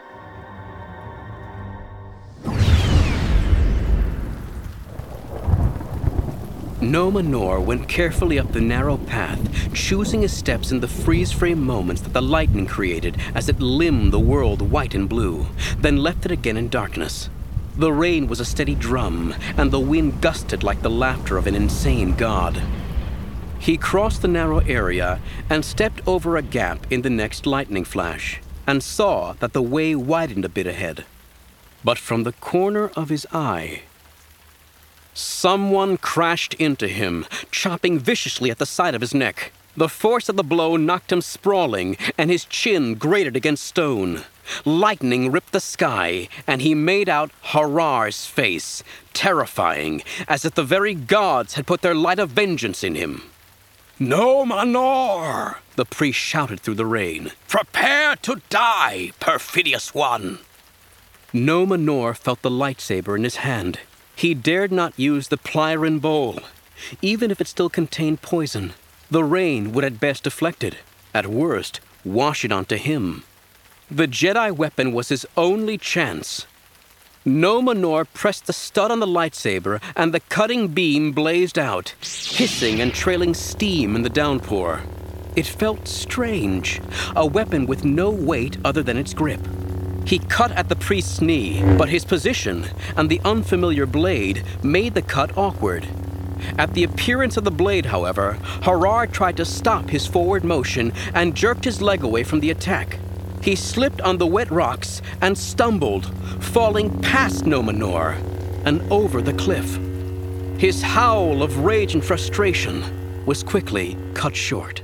Nomenor went carefully up the narrow path, choosing his steps in the freeze-frame moments that the lightning created as it limned the world white and blue, then left it again in darkness. The rain was a steady drum, and the wind gusted like the laughter of an insane god. He crossed the narrow area and stepped over a gap in the next lightning flash, and saw that the way widened a bit ahead. But from the corner of his eye, someone crashed into him, chopping viciously at the side of his neck. The force of the blow knocked him sprawling, and his chin grated against stone. Lightning ripped the sky, and he made out Harar's face, terrifying, as if the very gods had put their light of vengeance in him. "Nomenor!" the priest shouted through the rain. "Prepare to die, perfidious one!" Nomenor felt the lightsaber in his hand. He dared not use the Plyrin bowl. Even if it still contained poison, the rain would at best deflect it, at worst, wash it onto him. The Jedi weapon was his only chance. Nomenor pressed the stud on the lightsaber, and the cutting beam blazed out, hissing and trailing steam in the downpour. It felt strange, a weapon with no weight other than its grip. He cut at the priest's knee, but his position and the unfamiliar blade made the cut awkward. At the appearance of the blade, however, Harar tried to stop his forward motion and jerked his leg away from the attack. He slipped on the wet rocks and stumbled, falling past Nomenor and over the cliff. His howl of rage and frustration was quickly cut short.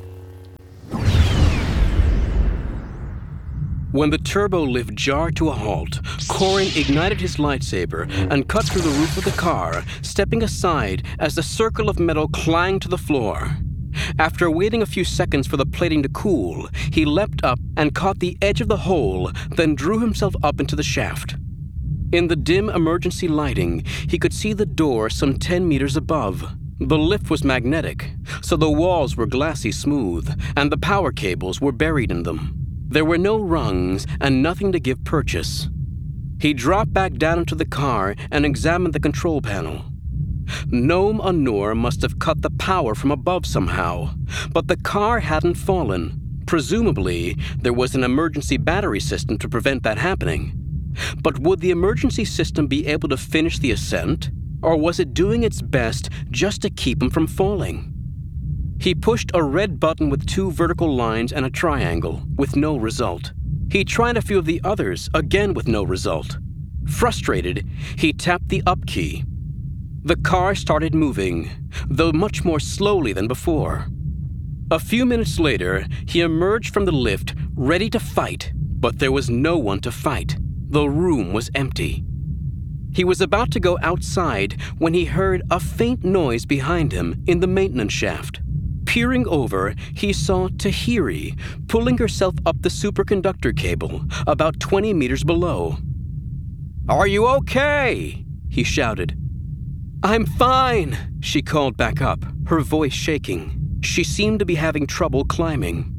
When the turbo lift jarred to a halt, Corrin ignited his lightsaber and cut through the roof of the car, stepping aside as the circle of metal clanged to the floor. After waiting a few seconds for the plating to cool, he leapt up and caught the edge of the hole, then drew himself up into the shaft. In the dim emergency lighting, he could see the door some ten meters above. The lift was magnetic, so the walls were glassy smooth, and the power cables were buried in them. There were no rungs and nothing to give purchase. He dropped back down into the car and examined the control panel. Nome Anor must have cut the power from above somehow, but the car hadn't fallen. Presumably, there was an emergency battery system to prevent that happening. But would the emergency system be able to finish the ascent, or was it doing its best just to keep him from falling? He pushed a red button with two vertical lines and a triangle, with no result. He tried a few of the others, again with no result. Frustrated, he tapped the up key. The car started moving, though much more slowly than before. A few minutes later, he emerged from the lift, ready to fight, but there was no one to fight. The room was empty. He was about to go outside when he heard a faint noise behind him in the maintenance shaft. Peering over, he saw Tahiri pulling herself up the superconductor cable about twenty meters below. "Are you okay?" he shouted. "I'm fine," she called back up, her voice shaking. She seemed to be having trouble climbing.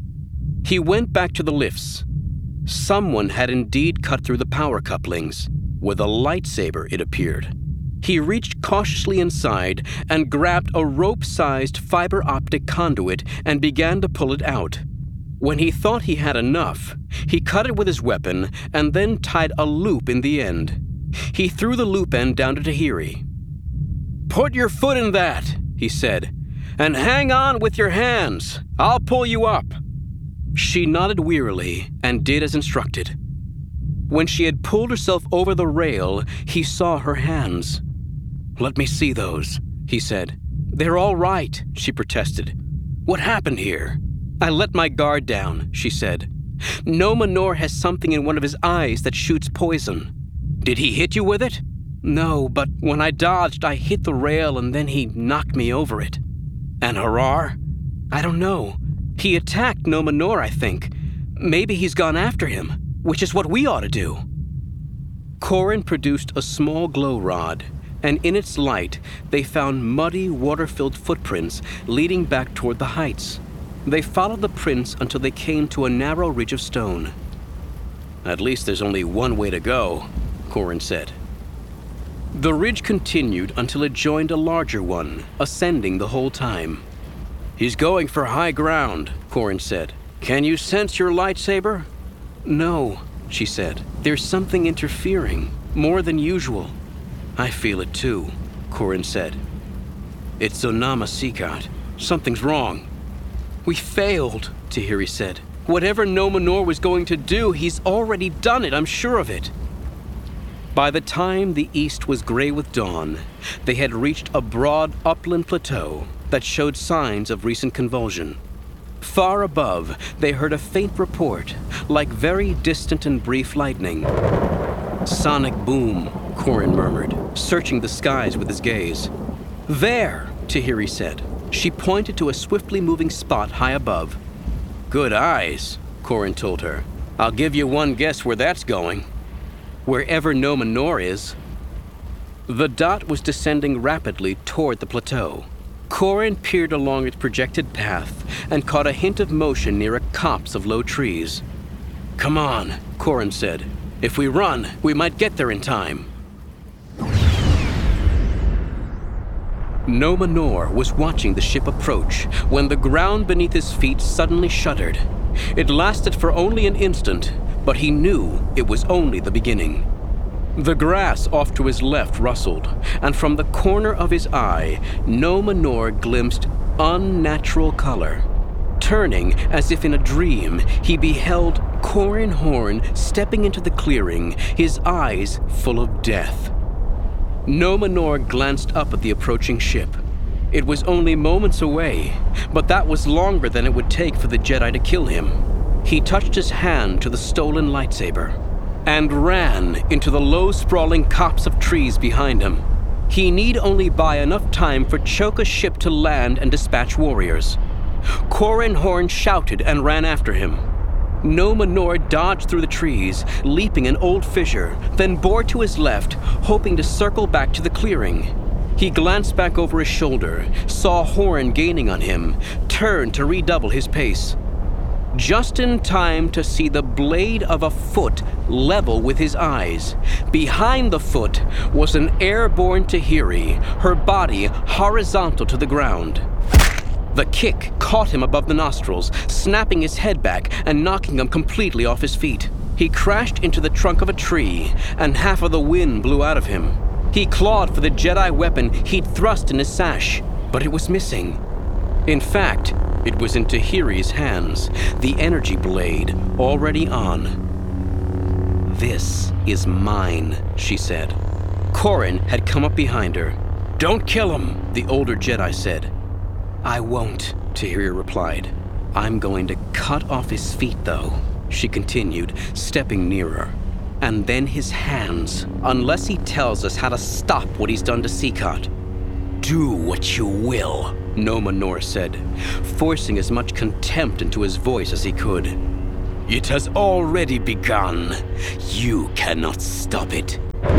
He went back to the lifts. Someone had indeed cut through the power couplings. With a lightsaber, it appeared. He reached cautiously inside and grabbed a rope-sized fiber optic conduit and began to pull it out. When he thought he had enough, he cut it with his weapon and then tied a loop in the end. He threw the loop end down to Tahiri. "Put your foot in that," he said, "and hang on with your hands. I'll pull you up." She nodded wearily and did as instructed. When she had pulled herself over the rail, he saw her hands. "Let me see those," he said. "They're all right," she protested. "What happened here?" "I let my guard down," she said. "No Manor has something in one of his eyes that shoots poison." "Did he hit you with it?" "No, but when I dodged, I hit the rail and then he knocked me over it." "And Harar?" "I don't know. He attacked No Manor, I think. Maybe he's gone after him, which is what we ought to do." Corrin produced a small glow rod, and in its light, they found muddy, water-filled footprints leading back toward the heights. They followed the prints until they came to a narrow ridge of stone. "At least there's only one way to go," Corrin said. The ridge continued until it joined a larger one, ascending the whole time. "He's going for high ground," Corrin said. "Can you sense your lightsaber?" "No," she said. "There's something interfering, more than usual." "I feel it too," Corrin said. "It's Zonama Sikat. Something's wrong." "We failed," Tahiri said. "Whatever No Manor was going to do, he's already done it, I'm sure of it." By the time the east was gray with dawn, they had reached a broad upland plateau that showed signs of recent convulsion. Far above, they heard a faint report, like very distant and brief lightning. "Sonic boom," Corrin murmured, searching the skies with his gaze. "There," Tahiri said. She pointed to a swiftly moving spot high above. "Good eyes," Corrin told her. "I'll give you one guess where that's going." "Wherever No Manor is." The dot was descending rapidly toward the plateau. Corrin peered along its projected path and caught a hint of motion near a copse of low trees. "Come on," Corrin said. "If we run, we might get there in time." No Manor was watching the ship approach when the ground beneath his feet suddenly shuddered. It lasted for only an instant, but he knew it was only the beginning. The grass off to his left rustled, and from the corner of his eye, No Manor glimpsed unnatural color. Turning as if in a dream, he beheld Corrin Horn stepping into the clearing, his eyes full of death. No Manor glanced up at the approaching ship. It was only moments away, but that was longer than it would take for the Jedi to kill him. He touched his hand to the stolen lightsaber and ran into the low, sprawling copse of trees behind him. He need only buy enough time for Choka's ship to land and dispatch warriors. Corrin Horn shouted and ran after him. No Manor dodged through the trees, leaping an old fissure, then bore to his left, hoping to circle back to the clearing. He glanced back over his shoulder, saw Horn gaining on him, turned to redouble his pace. Just in time to see the blade of a foot level with his eyes. Behind the foot was an airborne Tahiri, her body horizontal to the ground. The kick caught him above the nostrils, snapping his head back and knocking him completely off his feet. He crashed into the trunk of a tree, and half of the wind blew out of him. He clawed for the Jedi weapon he'd thrust in his sash, but it was missing. In fact, it was in Tahiri's hands, the energy blade already on. "This is mine," she said. Corrin had come up behind her. "Don't kill him," the older Jedi said. "I won't," Tahiri replied. "I'm going to cut off his feet, though," she continued, stepping nearer. "And then his hands, unless he tells us how to stop what he's done to Seakat." "Do what you will," Noma Nor said, forcing as much contempt into his voice as he could. "It has already begun. You cannot stop it."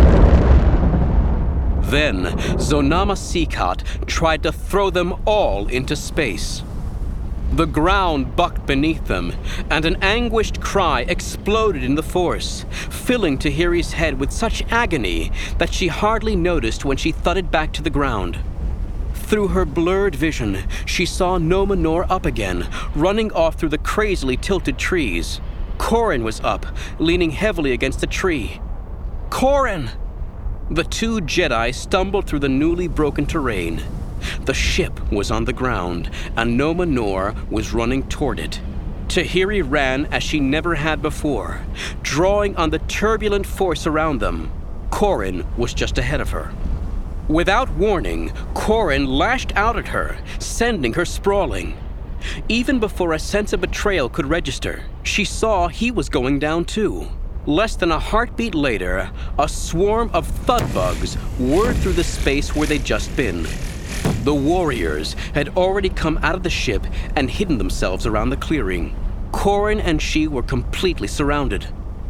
Then, Zonama Seakat tried to throw them all into space. The ground bucked beneath them, and an anguished cry exploded in the Force, filling Tahiri's head with such agony that she hardly noticed when she thudded back to the ground. Through her blurred vision, she saw Noma Nor up again, running off through the crazily tilted trees. Corrin was up, leaning heavily against a tree. "Corrin!" The two Jedi stumbled through the newly broken terrain. The ship was on the ground, and Noma Nor was running toward it. Tahiri ran as she never had before, drawing on the turbulent force around them. Corrin was just ahead of her. Without warning, Corrin lashed out at her, sending her sprawling. Even before a sense of betrayal could register, she saw he was going down too. Less than a heartbeat later, a swarm of thud bugs whirred through the space where they'd just been. The warriors had already come out of the ship and hidden themselves around the clearing. Corrin and she were completely surrounded.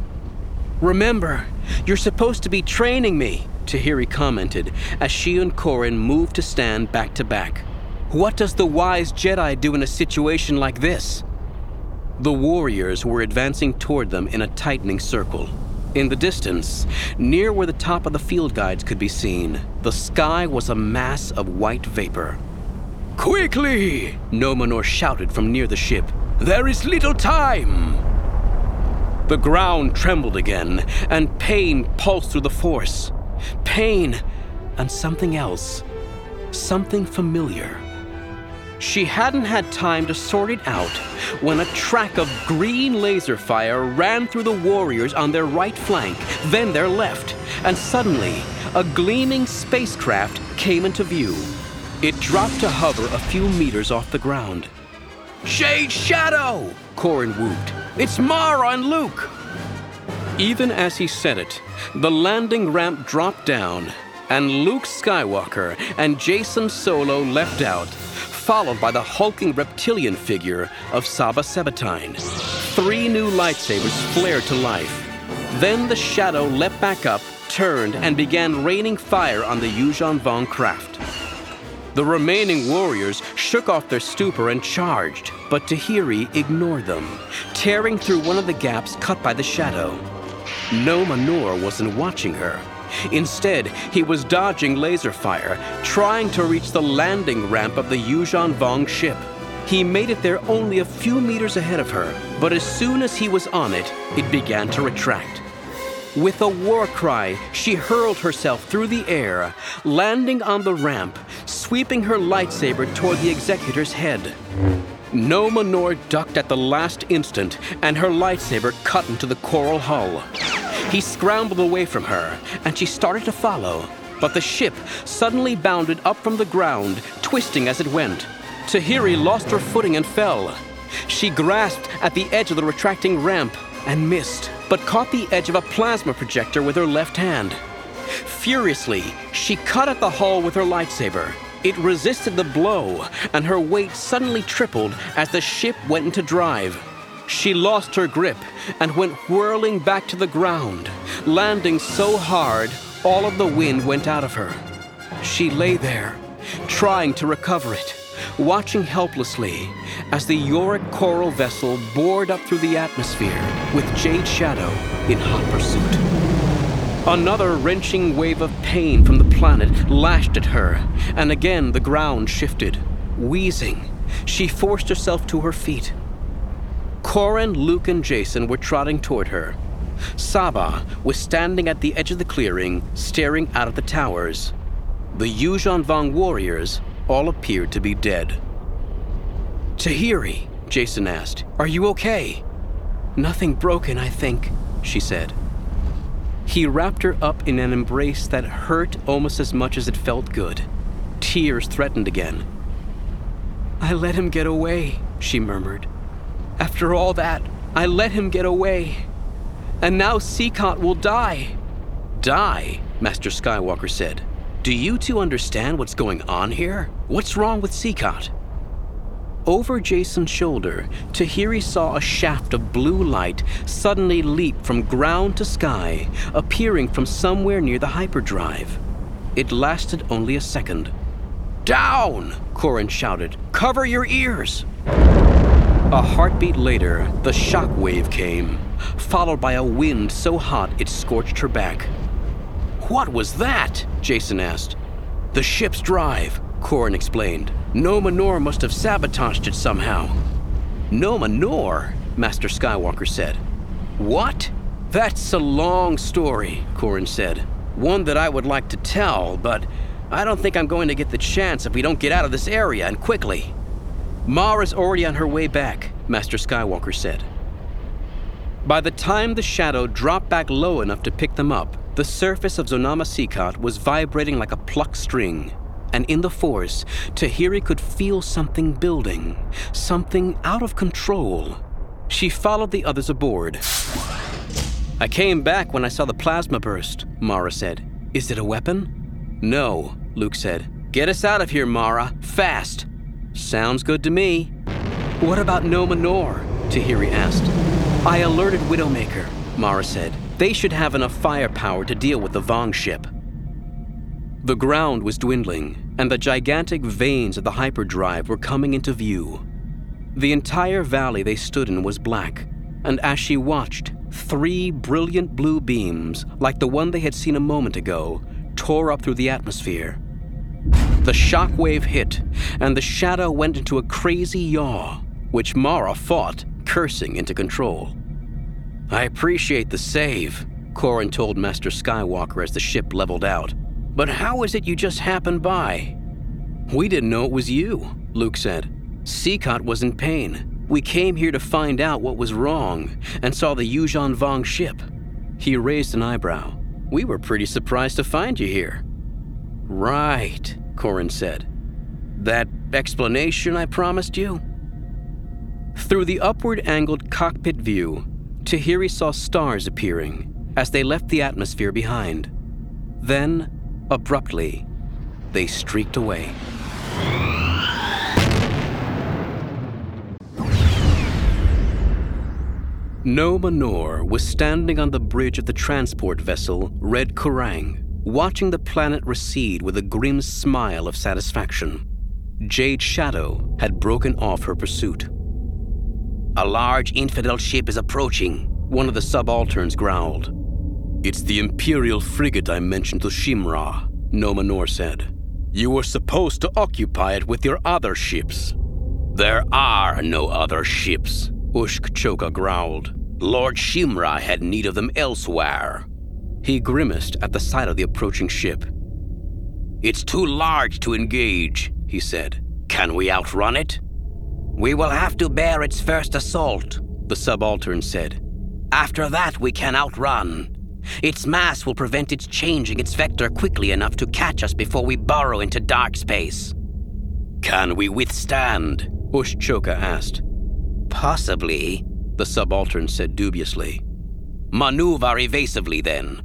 "Remember, you're supposed to be training me," Tahiri commented as she and Corrin moved to stand back to back. "What does the wise Jedi do in a situation like this?" The warriors were advancing toward them in a tightening circle. In the distance, near where the top of the field guides could be seen, the sky was a mass of white vapor. "Quickly!" Noma Nor shouted from near the ship. "There is little time!" The ground trembled again, and pain pulsed through the Force. Pain and something else. Something familiar. She hadn't had time to sort it out when a track of green laser fire ran through the warriors on their right flank, then their left, and suddenly, a gleaming spacecraft came into view. It dropped to hover a few meters off the ground. "Jade Shadow!" Corrin whooped. "It's Mara and Luke!" Even as he said it, the landing ramp dropped down, and Luke Skywalker and Jacen Solo leapt out, followed by the hulking reptilian figure of Saba Sabatine. Three new lightsabers flared to life. Then the shadow leapt back up, turned, and began raining fire on the Yuuzhan Vong craft. The remaining warriors shook off their stupor and charged, but Tahiri ignored them, tearing through one of the gaps cut by the shadow. Noma Nor wasn't watching her. Instead, he was dodging laser fire, trying to reach the landing ramp of the Yuuzhan Vong ship. He made it there only a few meters ahead of her, but as soon as he was on it, it began to retract. With a war cry, she hurled herself through the air, landing on the ramp, sweeping her lightsaber toward the Executor's head. Noma Nor ducked at the last instant, and her lightsaber cut into the coral hull. He scrambled away from her, and she started to follow, but the ship suddenly bounded up from the ground, twisting as it went. Tahiri lost her footing and fell. She grasped at the edge of the retracting ramp and missed, but caught the edge of a plasma projector with her left hand. Furiously, she cut at the hull with her lightsaber. It resisted the blow, and her weight suddenly tripled as the ship went into drive. She lost her grip and went whirling back to the ground, landing so hard all of the wind went out of her. She lay there, trying to recover it, watching helplessly as the Yorick coral vessel bored up through the atmosphere with Jade Shadow in hot pursuit. Another wrenching wave of pain from the planet lashed at her, and again the ground shifted. Wheezing, she forced herself to her feet. Corrin, Luke, and Jacen were trotting toward her. Saba was standing at the edge of the clearing, staring out at the towers. The Yuuzhan Vong warriors all appeared to be dead. "Tahiri," Jacen asked, "are you okay?" "Nothing broken, I think," she said. He wrapped her up in an embrace that hurt almost as much as it felt good. Tears threatened again. "I let him get away," she murmured. "After all that, I let him get away. And now Seacott will die." "Die?" Master Skywalker said. "Do you two understand what's going on here? What's wrong with Seacott?" Over Jason's shoulder, Tahiri saw a shaft of blue light suddenly leap from ground to sky, appearing from somewhere near the hyperdrive. It lasted only a second. "Down!" Corran shouted. "Cover your ears!" A heartbeat later, the shock wave came, followed by a wind so hot it scorched her back. "What was that?" Jason asked. "The ship's drive," Corran explained. "Noma Nor must have sabotaged it somehow." "Noma Nor?" Master Skywalker said. "What?" "That's a long story," Corran said. "One that I would like to tell, but I don't think I'm going to get the chance if we don't get out of this area, and quickly." "Mara's already on her way back," Master Skywalker said. By the time the shadow dropped back low enough to pick them up, the surface of Zonama Seacott was vibrating like a plucked string. And in the Force, Tahiri could feel something building, something out of control. She followed the others aboard. "I came back when I saw the plasma burst," Mara said. "Is it a weapon?" "No," Luke said. "Get us out of here, Mara, fast." "Sounds good to me." "What about Noma Nor?" Tahiri asked. "I alerted Widowmaker," Mara said. "They should have enough firepower to deal with the Vong ship." The ground was dwindling, and the gigantic vanes of the hyperdrive were coming into view. The entire valley they stood in was black, and as she watched, three brilliant blue beams, like the one they had seen a moment ago, tore up through the atmosphere. The shock wave hit, and the shadow went into a crazy yaw, which Mara fought, cursing into control. "I appreciate the save," Corran told Master Skywalker as the ship leveled out. "But how is it you just happened by?" "We didn't know it was you," Luke said. "Seacott was in pain. We came here to find out what was wrong and saw the Yuuzhan Vong ship." He raised an eyebrow. "We were pretty surprised to find you here." "Right," Corran said. "That explanation I promised you?" Through the upward-angled cockpit view, Tahiri saw stars appearing as they left the atmosphere behind. Then, abruptly, they streaked away. Noma Nor was standing on the bridge of the transport vessel Red Kurang, watching the planet recede with a grim smile of satisfaction. Jade Shadow had broken off her pursuit. "A large infidel ship is approaching," one of the subalterns growled. "It's the Imperial frigate I mentioned to Shimra," Noma Nor said. "You were supposed to occupy it with your other ships." "There are no other ships," Ushk Choka growled. "Lord Shimra had need of them elsewhere." He grimaced at the sight of the approaching ship. "It's too large to engage," he said. "Can we outrun it?" "We will have to bear its first assault," the subaltern said. "After that we can outrun. Its mass will prevent its changing its vector quickly enough to catch us before we burrow into dark space." "Can we withstand?" Ushk Choka asked. "Possibly," the subaltern said dubiously. "Maneuver evasively, then."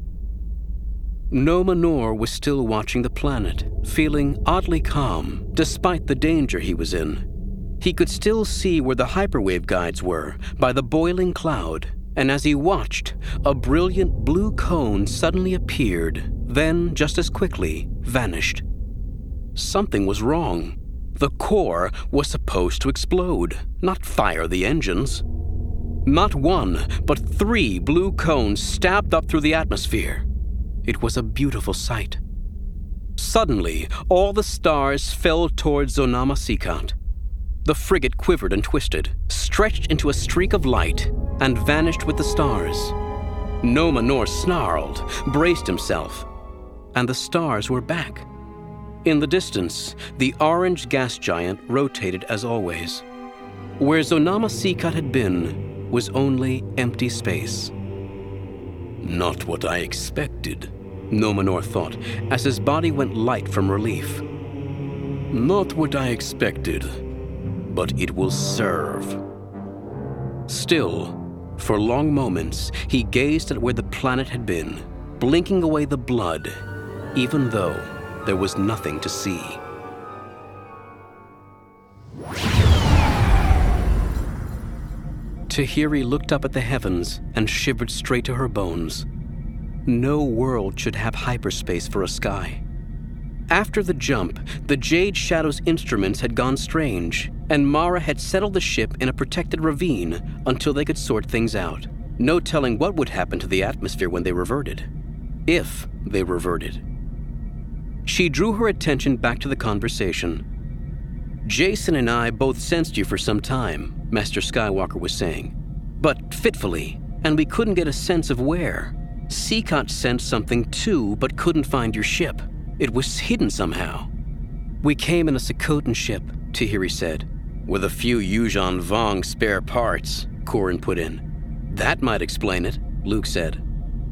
Noma Nor was still watching the planet, feeling oddly calm, despite the danger he was in. He could still see where the hyperwave guides were, by the boiling cloud, and as he watched, a brilliant blue cone suddenly appeared, then, just as quickly, vanished. Something was wrong. The core was supposed to explode, not fire the engines. Not one, but three blue cones stabbed up through the atmosphere. It was a beautiful sight. Suddenly, all the stars fell towards Zonama Seacott. The frigate quivered and twisted, stretched into a streak of light, and vanished with the stars. Noma Nor snarled, braced himself, and the stars were back. In the distance, the orange gas giant rotated as always. Where Zonama Seacott had been was only empty space. Not what I expected, Nomenor thought, as his body went light from relief. Not what I expected, but it will serve. Still, for long moments, he gazed at where the planet had been, blinking away the blood, even though there was nothing to see. Tahiri looked up at the heavens and shivered straight to her bones. No world should have hyperspace for a sky. After the jump, the Jade Shadow's instruments had gone strange, and Mara had settled the ship in a protected ravine until they could sort things out. No telling what would happen to the atmosphere when they reverted. If they reverted. She drew her attention back to the conversation. Jason and I both sensed you for some time, Master Skywalker was saying. But fitfully, and we couldn't get a sense of where. Seacot sensed something too, but couldn't find your ship. It was hidden somehow. We came in a Sokotan ship, Tahiri said. With a few Yuuzhan Vong spare parts, Corran put in. That might explain it, Luke said.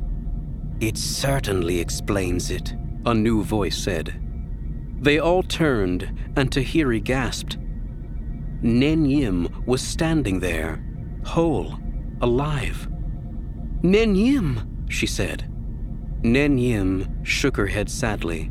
It certainly explains it, a new voice said. They all turned, and Tahiri gasped. Nen Yim was standing there, whole, alive. Nen Yim, she said. Nen Yim shook her head sadly.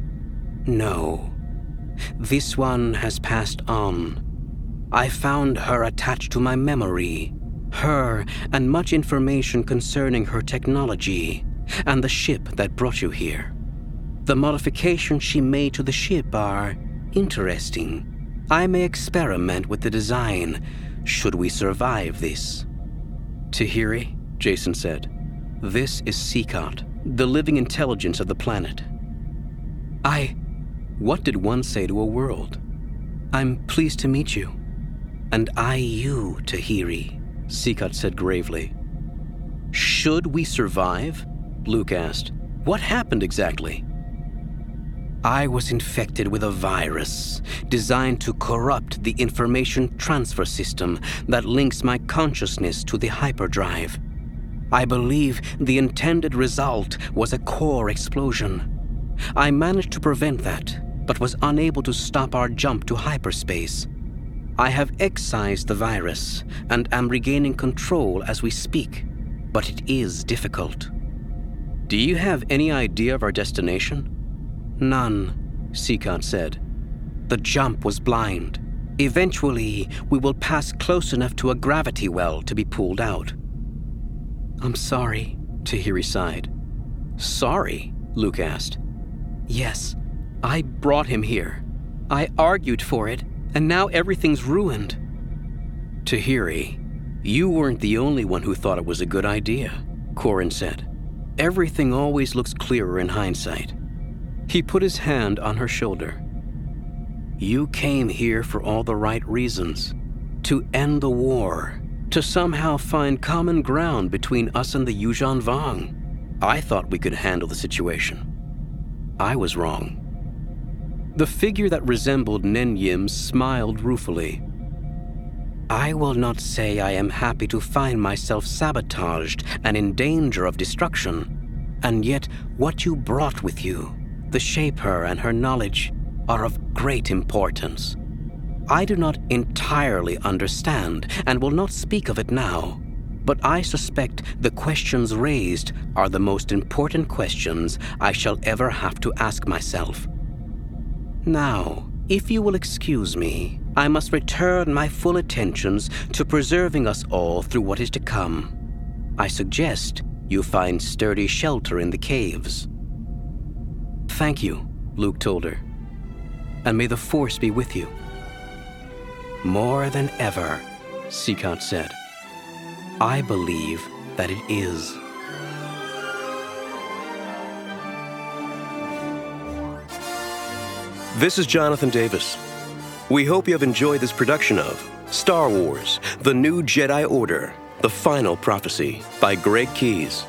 No, this one has passed on. I found her attached to my memory, her and much information concerning her technology, and the ship that brought you here. The modifications she made to the ship are interesting. I may experiment with the design, should we survive this. Tahiri, Jason said, this is Seacot, the living intelligence of the planet. I... What did one say to a world? I'm pleased to meet you. And I you, Tahiri, Seacot said gravely. Should we survive? Luke asked. What happened exactly? I was infected with a virus designed to corrupt the information transfer system that links my consciousness to the hyperdrive. I believe the intended result was a core explosion. I managed to prevent that, but was unable to stop our jump to hyperspace. I have excised the virus and am regaining control as we speak, but it is difficult. Do you have any idea of our destination? None, Seacot said. The jump was blind. Eventually, we will pass close enough to a gravity well to be pulled out. I'm sorry, Tahiri sighed. Sorry? Luke asked. Yes, I brought him here. I argued for it, and now everything's ruined. Tahiri, you weren't the only one who thought it was a good idea, Corran said. Everything always looks clearer in hindsight. He put his hand on her shoulder. You came here for all the right reasons. To end the war. To somehow find common ground between us and the Yuuzhan Vong. I thought we could handle the situation. I was wrong. The figure that resembled Nen Yim smiled ruefully. I will not say I am happy to find myself sabotaged and in danger of destruction, and yet what you brought with you, the Shaper and her knowledge, are of great importance. I do not entirely understand and will not speak of it now, but I suspect the questions raised are the most important questions I shall ever have to ask myself. Now, if you will excuse me, I must return my full attentions to preserving us all through what is to come. I suggest you find sturdy shelter in the caves. Thank you, Luke told her. And may the Force be with you. More than ever, Seacot said. I believe that it is. This is Jonathan Davis. We hope you have enjoyed this production of Star Wars: The New Jedi Order, The Final Prophecy by Greg Keyes.